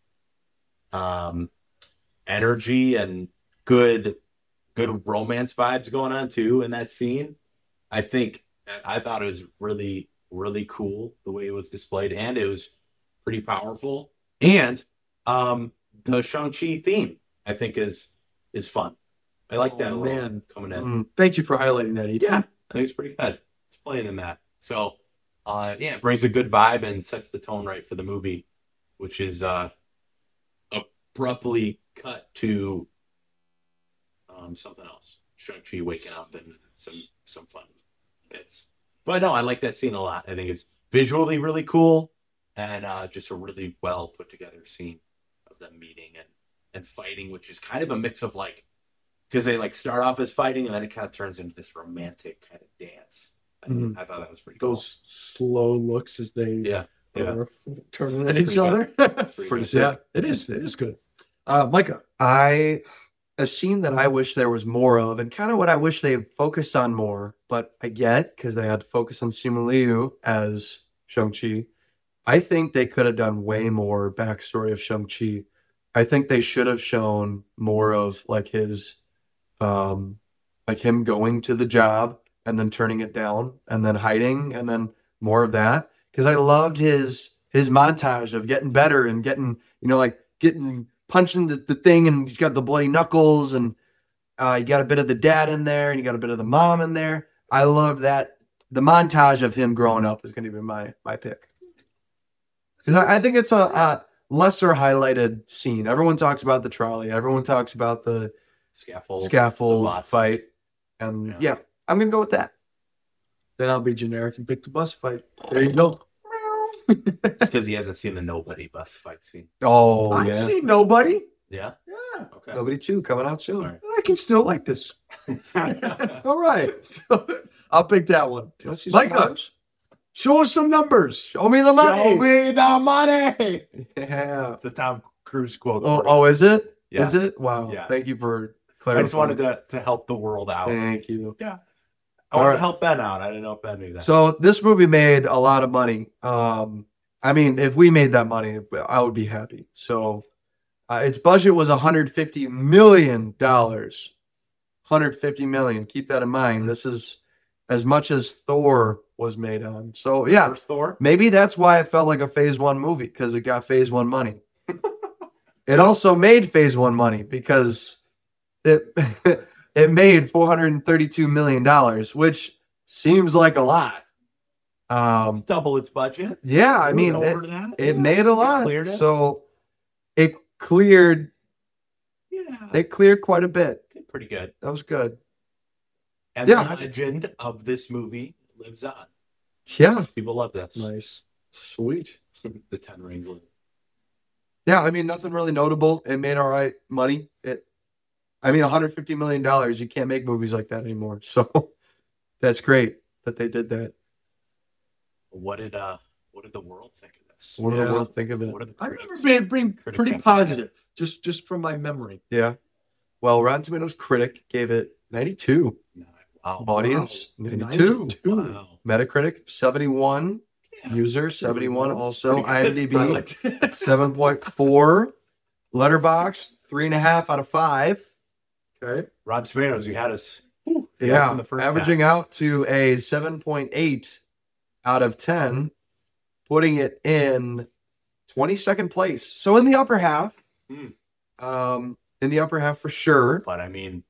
energy and good romance vibes going on too in that scene. I thought it was really, really cool the way it was displayed, and it was pretty powerful. And the Shang-Chi theme, I think, is fun. I like that a little man. coming in. Mm. Thank you for highlighting that, Ethan. Yeah, I think it's pretty good. It's playing in that. So, it brings a good vibe and sets the tone right for the movie, which is abruptly cut to something else. Shang-Chi waking up and some fun bits. But no, I like that scene a lot. I think it's visually really cool and just a really well put together scene of them meeting and fighting, which is kind of a mix of like, because they like start off as fighting and then it kind of turns into this romantic kind of dance. Mhm. I thought that was pretty cool. Those slow looks as they Yeah. are turning at It's each pretty other. Pretty Pretty good. sick. Yeah, it is. It is good. Micah. A scene that I wish there was more of, and kind of what I wish they focused on more, but I get because they had to focus on Simu Liu as Shang-Chi. I think they could have done way more backstory of Shang-Chi. I think they should have shown more of like his, like him going to the job and then turning it down and then hiding and then more of that. Because I loved his montage of getting better and getting, like getting punching the thing, and he's got the bloody knuckles, and you got a bit of the dad in there, and you got a bit of the mom in there. I love that. The montage of him growing up is going to be my pick. 'Cause I think it's a lesser highlighted scene. Everyone talks about the trolley. Everyone talks about the Scaffold. scaffold the bus. fight. And Yeah. yeah, I'm going to go with that. Then I'll be generic and pick the bus fight. There you go. Just because he hasn't seen the nobody bus fight scene. Oh, I've yeah. seen nobody. Yeah. Yeah, Okay. Nobody 2 coming out soon. Sorry. I can still like this. All right. So, I'll pick that one. Let's see some Micah, numbers. show us some numbers. Show me the money. Show me the money. Yeah. It's the Tom Cruise quote. Oh, is it? Yeah. Is it? Wow. Yes. Thank you for I clarifying. just wanted to help the world out. Thank you. I wanted Alright. to help Ben out. I didn't know if Ben knew that. So this movie made a lot of money. I mean, if we made that money, I would be happy. So its budget was $150 million. $150 million. Keep that in mind. This is as much as Thor was made on. So yeah, First Thor. maybe that's why it felt like a Phase 1 movie, because it got Phase 1 money. It also made Phase 1 money because it it made $432 million, which seems like a lot. It's double its budget. Yeah, I It was mean, over that. it made a lot. cleared it. So it cleared Yeah. quite a bit. Did pretty good. That was good. And Yeah. the legend of this movie lives on. Yeah. People love this. Nice. Sweet. The Ten Rings live. Yeah, I mean, nothing really notable. It made all right money. I mean, $150 million. You can't make movies like that anymore. So that's great that they did that. What did the world think of this? What did Yeah. the world think of it? What did the I critics? remember being critics pretty have to say? positive, just from my memory. Yeah. Well, Rotten Tomatoes critic gave it 92. Wow. Audience, Wow. 92. Wow. Metacritic, 71. User, 71 also. IMDb, I liked it. 7.4. Letterboxd, 3.5 out of 5. Okay. Rob Tomatoes, you had us. Yeah, in the first averaging out to a 7.8 out of 10, putting it in 22nd place. So in the upper half. In the upper half for sure. But I mean,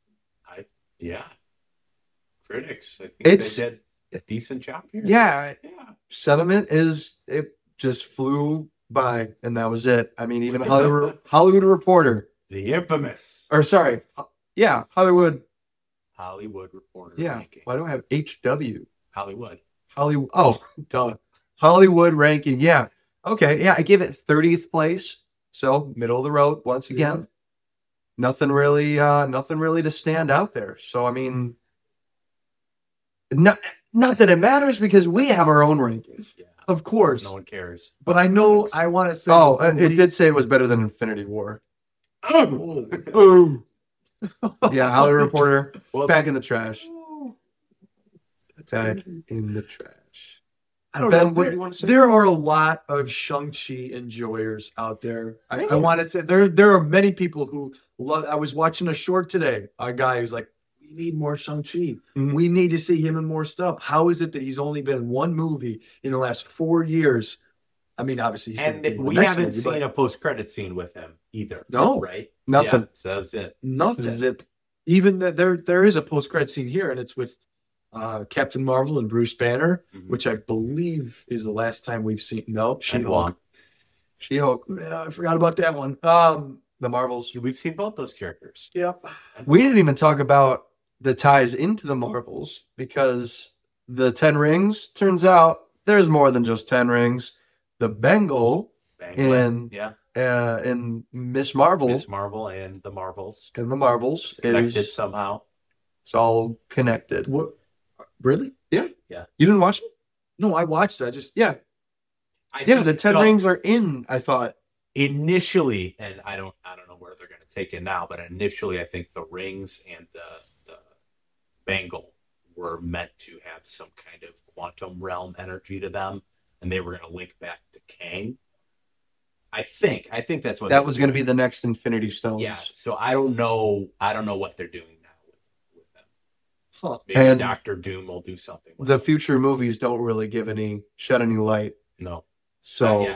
critics. I think It's- they did a decent job here. Yeah, Yeah. sentiment is it just flew by, and that was it. I mean, even Hollywood Reporter, The infamous or sorry, Hollywood. Reporter. Yeah, ranking. why do I have HW? Hollywood. Hollywood. Oh, duh. Hollywood ranking. Yeah. Okay. Yeah, I gave it 30th place. So middle of the road once again. Nothing really to stand out there. So I mean, not that it matters because we have our own rankings. Yeah. Of course. No one cares. But I know I want to say. Oh, it did say it was better than Infinity War. Oh. Yeah, Hollywood Reporter, Well, back in the trash. Back in the trash. I don't Ben, know. what do you want to say? There are a lot of Shang-Chi enjoyers out there. I Yeah. want to say there are many people who love. I was watching a short today. A guy who's like, "We need more Shang-Chi. Mhm. We need to see him in more stuff." How is it that he's only been in one movie in the last 4 years? I mean, obviously, he's gonna and be in the we next haven't movie, seen but a post-credit scene with him either. No. Right? Nothing. Yeah, so that's it. nothing. Zip. Even that there is a post-credit scene here, and it's with Captain Marvel and Bruce Banner, Mhm. which I believe is the last time we've seen. No, And She-Hulk. Wong. She-Hulk, Yeah, I forgot about that one. the Marvels. We've seen both those characters. Yeah. We didn't even talk about the ties into the Marvels because the 10 rings, turns out there's more than just 10 rings. The Bengal Bang, in yeah. in Miss Marvel Miss Marvel and the Marvels and the Marvels connected is somehow. it's all connected. What? Really? You Yeah. didn't watch it? No, I watched it. I just Yeah. I Yeah, think the 10 so. rings are in, I thought. Initially, and I don't know where they're going to take it now, but initially, I think the rings and the bangle were meant to have some kind of quantum realm energy to them, and they were going to link back to Kang. I think that's what That was going to be the next Infinity Stones. Yeah. So I don't know what they're doing now with them. Huh. Maybe And Doctor Doom will do something. With The them. future movies don't really shed any light. No. So,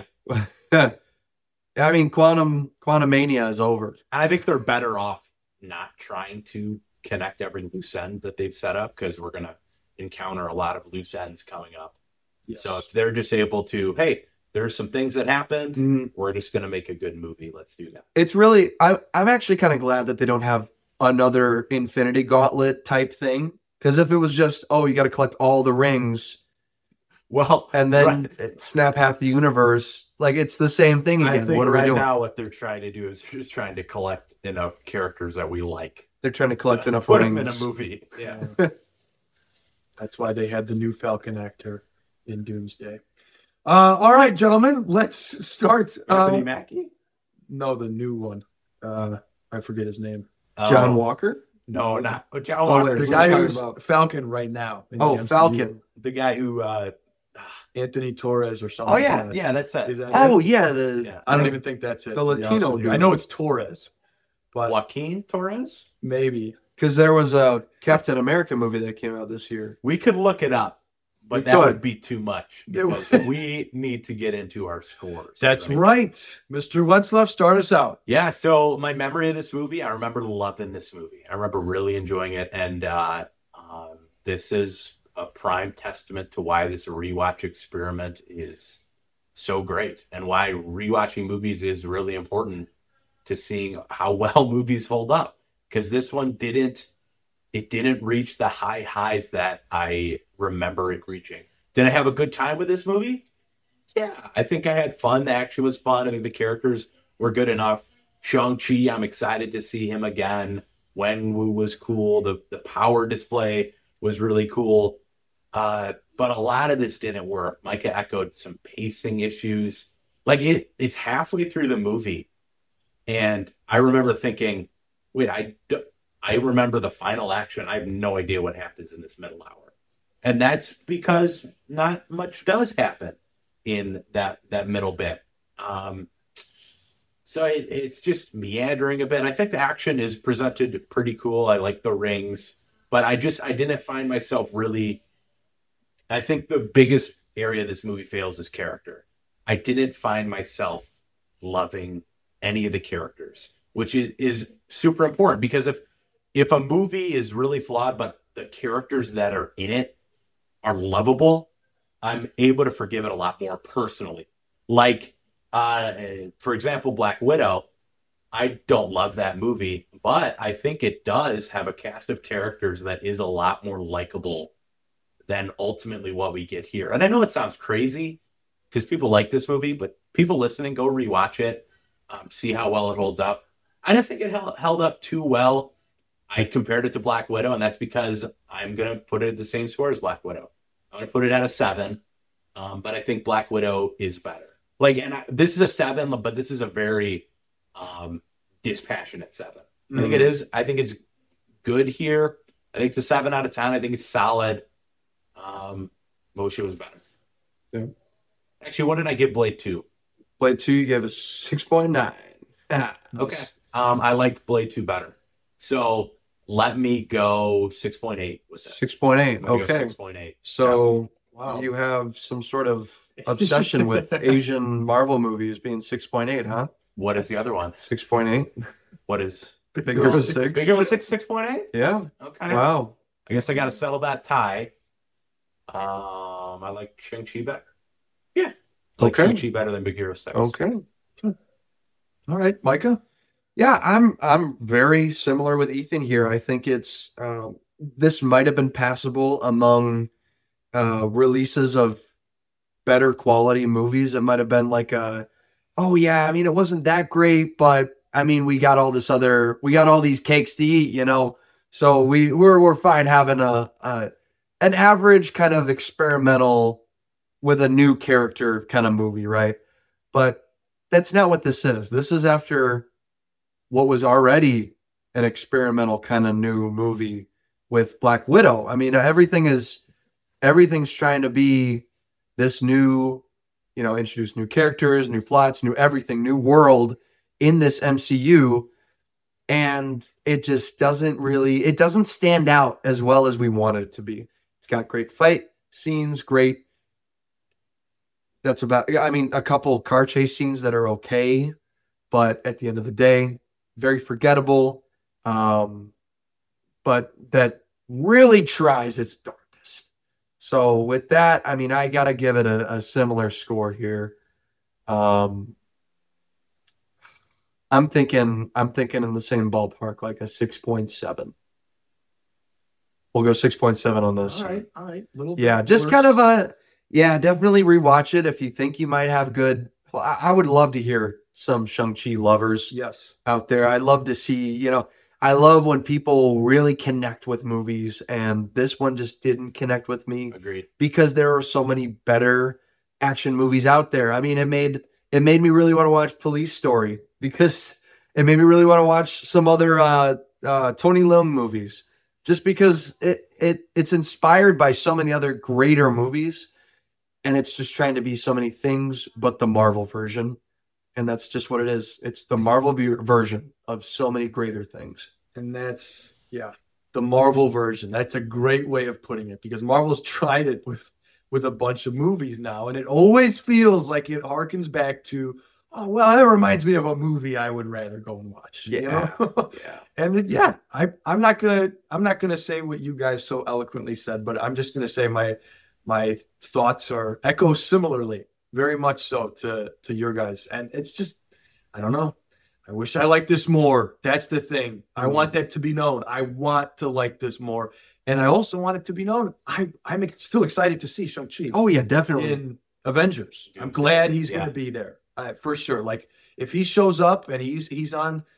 I mean, Quantum Mania is over. And I think they're better off not trying to connect every loose end that they've set up because we're going to encounter a lot of loose ends coming up. Yes. So if they're just able to, hey, there's some things that happened, Mm, we're just going to make a good movie. Let's do that. It's really, I'm actually kind of glad that they don't have another Infinity Gauntlet type thing. Because if it was just, oh, you got to collect all the rings Well, and then snap half the universe, like it's the same thing I again. think What are we right doing? now what they're trying to do is just trying to collect enough characters that we like. They're trying to collect enough Put rings. them in a movie. Yeah. That's why they had the new Falcon actor in Doomsday. All right, gentlemen, let's start. Anthony Mackie? No, the new one. I forget his name. John Oh, Walker? No, not John Oh, Walker. wait, The That's The what guy I'm talking who's about. Falcon right now. in the Oh, MCU. Falcon. guy who. Anthony Torres or something. Oh yeah, like that. yeah, that's it. Is that Oh, it? yeah. Yeah. I don't even think that's it. The to be honest Latino with you. dude. I know it's Torres, but Joaquin Torres. maybe. Because there was a Captain America movie that came out this year. We could look it up, but We that could. would be too much It would. because we need to get into our scores. That's right. Mr. Wetzloff, start us out. Yeah, so my memory of this movie, I remember loving this movie. I remember really enjoying it, and this is a prime testament to why this rewatch experiment is so great and why rewatching movies is really important to seeing how well movies hold up. Because this one didn't reach the high highs that I remember it reaching. Did I have a good time with this movie? Yeah, I think I had fun. The action was fun. I think the characters were good enough. Shang-Chi, I'm excited to see him again. Wenwu was cool. The power display was really cool. But a lot of this didn't work. Micah echoed some pacing issues. Like it's halfway through the movie, and I remember thinking, wait, I remember the final action. I have no idea what happens in this middle hour. And that's because not much does happen in that middle bit. So it's just meandering a bit. I think the action is presented pretty cool. I like the rings, but I didn't find myself really. I think the biggest area this movie fails is character. I didn't find myself loving any of the characters, which is super important, because if a movie is really flawed, but the characters that are in it are lovable, I'm able to forgive it a lot more personally. Like, for example, Black Widow, I don't love that movie, but I think it does have a cast of characters that is a lot more likable than ultimately what we get here. And I know it sounds crazy because people like this movie, but people listening, go rewatch it, see how well it holds up. I don't think it held up too well. I compared it to Black Widow, and that's because I'm going to put it at the same score as Black Widow. I'm going to put it at a 7, but I think Black Widow is better. Like, and this is a 7, but this is a very dispassionate 7. I think it is. I think it's good here. I think it's a 7 out of 10. I think it's solid. Moshe was better. Yeah. Actually, what did I give Blade 2? Blade 2, you gave us 6.9. Okay. I liked Blade 2 better. So let me go 6.8 with this. 6.8. Go Okay. 6.8. So Wow. you have some sort of obsession with Asian Marvel movies being 6.8, huh? What is the other one? 6.8. What is Big Hero 6. Big Hero 6? 6.8? Yeah. Okay. Wow. I guess I got to settle that tie. I like Shang-Chi better. Yeah. I like Okay. Shang-Chi better than Big Hero 6. Okay. All right, Micah. Yeah, I'm very similar with Ethan here. I think it's this might have been passable among releases of better quality movies. It might have been like oh yeah, I mean it wasn't that great, but I mean we got all these cakes to eat, you know. So we're fine having an average kind of experimental with a new character kind of movie, right? But that's not what this is. This is after what was already an experimental kind of new movie with Black Widow. I mean, everything's trying to be this new, introduce new characters, new plots, new everything, new world in this MCU. And it just it doesn't stand out as well as we wanted it to be. It's got great fight scenes, great. That's about, I mean, a couple car chase scenes that are okay, but at the end of the day, very forgettable. But that really tries its darkest. So with that, I mean, I got to give it a similar score here. I'm thinking in the same ballpark, like a 6.7. We'll go 6.7 on this. All right. Yeah, just kind of definitely rewatch it if you think you might have good. Well, I would love to hear some Shang-Chi lovers out there. I'd love to see, I love when people really connect with movies, and this one just didn't connect with me. Agreed. Because there are so many better action movies out there. I mean, it made me really want to watch Police Story, because it made me really want to watch some other Tony Leung movies, just because it's inspired by so many other greater movies, and it's just trying to be so many things but the Marvel version. And that's just what it is. It's the Marvel version of so many greater things. And that's, the Marvel version. That's a great way of putting it, because Marvel's tried it with a bunch of movies now, and it always feels like it harkens back to, oh, well, that reminds me of a movie I would rather go and watch. Yeah. You know? And I'm not gonna say what you guys so eloquently said, but I'm just gonna say my thoughts are echo similarly, very much so to your guys. And it's just, I don't know. I wish I liked this more. That's the thing. I want that to be known. I want to like this more. And I also want it to be known, I'm still excited to see Shang-Chi. Oh yeah, definitely. In Avengers. I'm glad he's going to be there. For sure. Like, if he shows up and he's on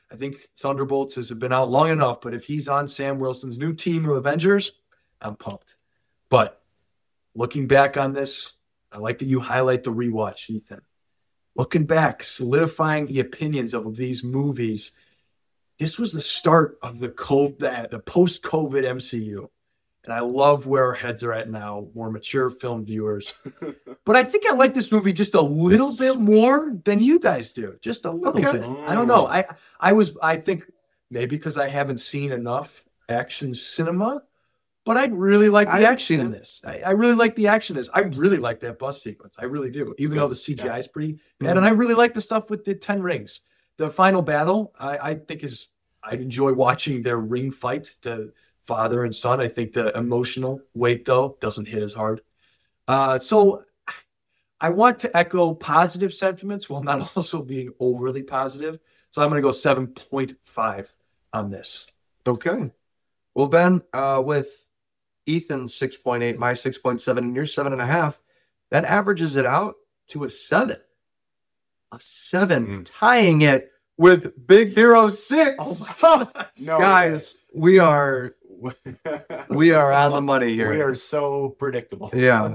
I think Thunderbolts has been out long enough, but if he's on Sam Wilson's new team of Avengers, I'm pumped. But looking back on this, I like that you highlight the rewatch, Ethan. Looking back, solidifying the opinions of these movies, this was the start of the post-COVID MCU. And I love where our heads are at now, more mature film viewers. But I think I like this movie just a little bit more than you guys do. Just a little bit. I don't know. I think maybe because I haven't seen enough action cinema, but I really like the action in this. I really like the action in this. I really like that bus sequence. I really do. Even though the CGI is pretty bad. And I really like the stuff with the 10 rings. The final battle, I think I enjoy watching their ring fights, the father and son. I think the emotional weight, though, doesn't hit as hard. So I want to echo positive sentiments while not also being overly positive. So I'm going to go 7.5 on this. Okay. Well, Ben, with Ethan's 6.8, my 6.7, and your 7.5, that averages it out to a 7. A 7, tying it with Big Hero 6. Oh no, guys, we are on the money here. We are so predictable. Yeah.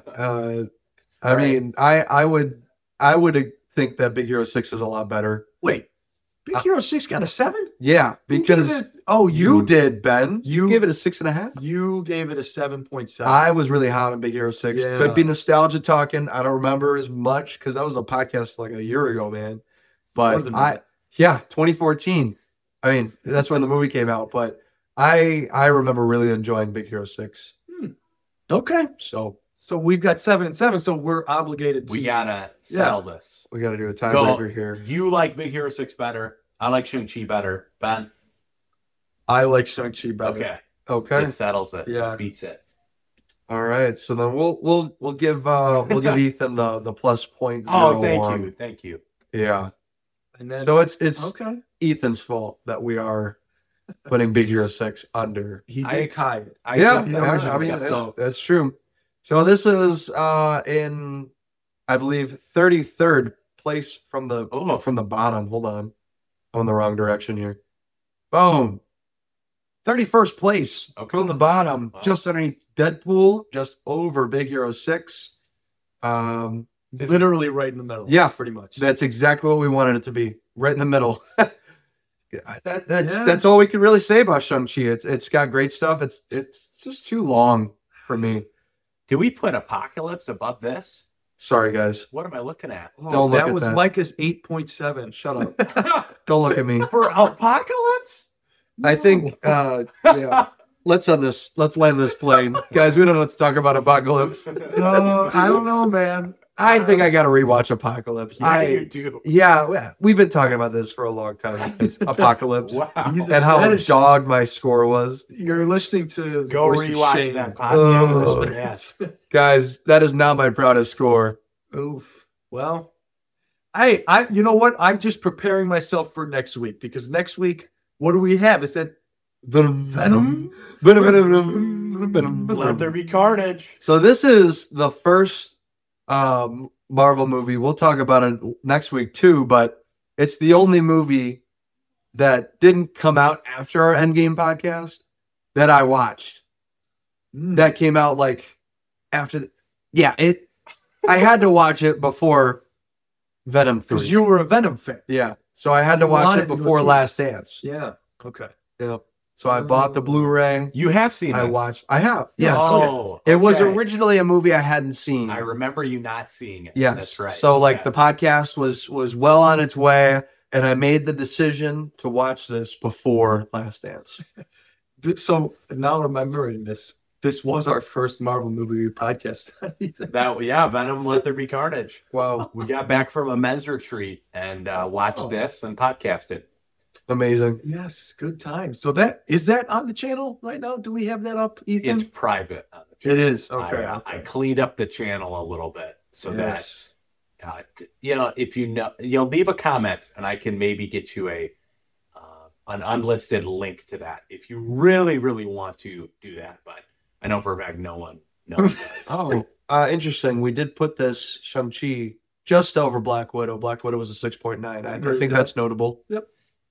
I mean, I would think that Big Hero 6 is a lot better. Wait, Big Hero 6 got a 7? Yeah, because you did, Ben. You gave it a 6.5. You gave it a 7.7. I was really hot on Big Hero 6. Yeah. Could be nostalgia talking. I don't remember as much because that was the podcast like a year ago, man. But 2014. I mean, that's when the movie came out. But I remember really enjoying Big Hero 6. Okay. So we've got 7 and 7, so we're obligated to. We gotta settle this. we got to do a tiebreaker here. You like Big Hero 6 better. I like Shang-Chi better. Ben? I like Shang-Chi better. Okay. This settles it. Yeah. This beats it. All right. So then we'll give Ethan the plus point. Oh, thank you. Yeah. And then, So it's okay. Ethan's fault that we are putting Big Hero 6 under. He I did ex- tie it. I mean, that's true. So this is in, I believe, 33rd place from the bottom. Hold on. I'm in the wrong direction here. Boom. 31st place from the bottom, just underneath Deadpool, just over Big Hero 6. Literally right in the middle. Yeah, pretty much. That's exactly what we wanted it to be, right in the middle. That's all we can really say about Shang-Chi. It's got great stuff. It's just too long for me. Do we put Apocalypse above this? Sorry, guys. What am I looking at? Don't look that at was that. Micah's 8.7. Shut up. Don't look at me. For Apocalypse? I think, yeah. Let's land this plane. Guys, we don't know what to talk about Apocalypse. No, I don't know, man. I think I got to rewatch Apocalypse. You do. Yeah, we've been talking about this for a long time. It's Apocalypse. Wow. And how That is- dogged my score was. You're listening to Go Voice of rewatch Shame. that Oh. podcast. Yes. Guys, that is not my proudest score. Oof. Well, I you know what? I'm just preparing myself for next week because next week, what do we have? Is that Venom? Let there be carnage. So this is the first Marvel movie. We'll talk about it next week too, but it's the only movie that didn't come out after our Endgame podcast that I watched. That came out like after. I had to watch it before Venom 3. Because you were a Venom fan. Yeah, so I had to You watch wanted it to before see Last Dance. Yeah. Okay. Yep. So I bought the Blu-ray. You have seen I this. watched. I have. Yes. Oh, It was okay. originally a movie I hadn't seen. I remember you not seeing it. Yes. That's right. So like Yeah. the podcast was well on its way, and I made the decision to watch this before Last Dance. So now remembering this was our first Marvel movie podcast. Venom, Let There Be Carnage. Wow. We got back from a men's retreat and watched this and podcasted. Amazing. Yes, good time. So that is that on the channel right now? Do we have that up, Ethan? It's private. On the It channel. is. Okay. I cleaned up the channel a little bit so Yes. that if leave a comment and I can maybe get you an unlisted link to that if you really, really want to do that. But I know for a fact no one does. Oh, interesting. We did put this Shang-Chi just over Black Widow. Black Widow was a 6.9. I think that's notable. Yep.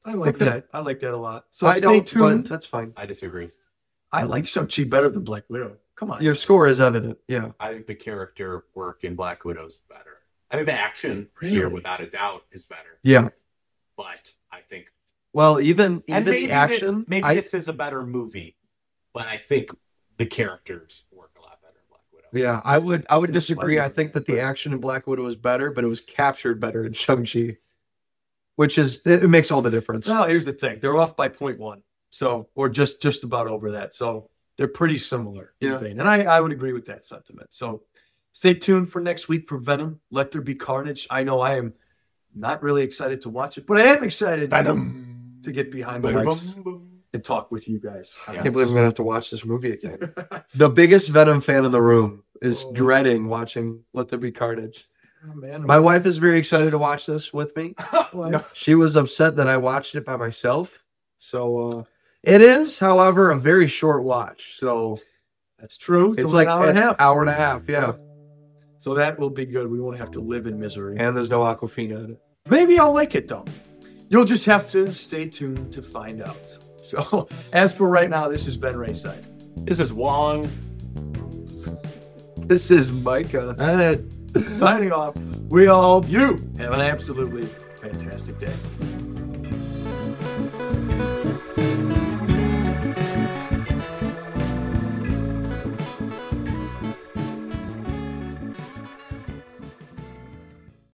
I like Okay. that. I like that a lot. So I stay don't, tuned. but that's fine. I disagree. I like Shang-Chi better than Black Widow. Come on. Your score is evident. Yeah. I think the character work in Black Widow's better. I think the action Really? here, without a doubt, is better. Yeah. But I think Well, even and the action. maybe this is a better movie, but I think the characters work a lot better in Black Widow. Yeah, I would disagree. I think that the action in Black Widow was better, but it was captured better in Shang-Chi, which is it makes all the difference. Well, here's the thing. They're off by 0.1. So, or just about over that. So they're pretty similar. in Yeah. vein. And I would agree with that sentiment. So stay tuned for next week for Venom. Let There Be Carnage. I know I am not really excited to watch it, but I am excited to get behind the mics and talk with you guys. I can't believe I'm gonna have to watch this movie again. The biggest Venom fan in the room is dreading watching Let There Be Carnage. Oh, man. My wife is very excited to watch this with me. She was upset that I watched it by myself. So it is, however, a very short watch. So That's true. it's an like hour and a half. hour and a half, yeah. So that will be good. We won't have to live in misery. And there's no Aquafina in it. Maybe I'll like it though. You'll just have to stay tuned to find out. So, as for right now, this is Ben Rayside. This is Wong. This is Micah. Signing off. We all hope you have an absolutely fantastic day.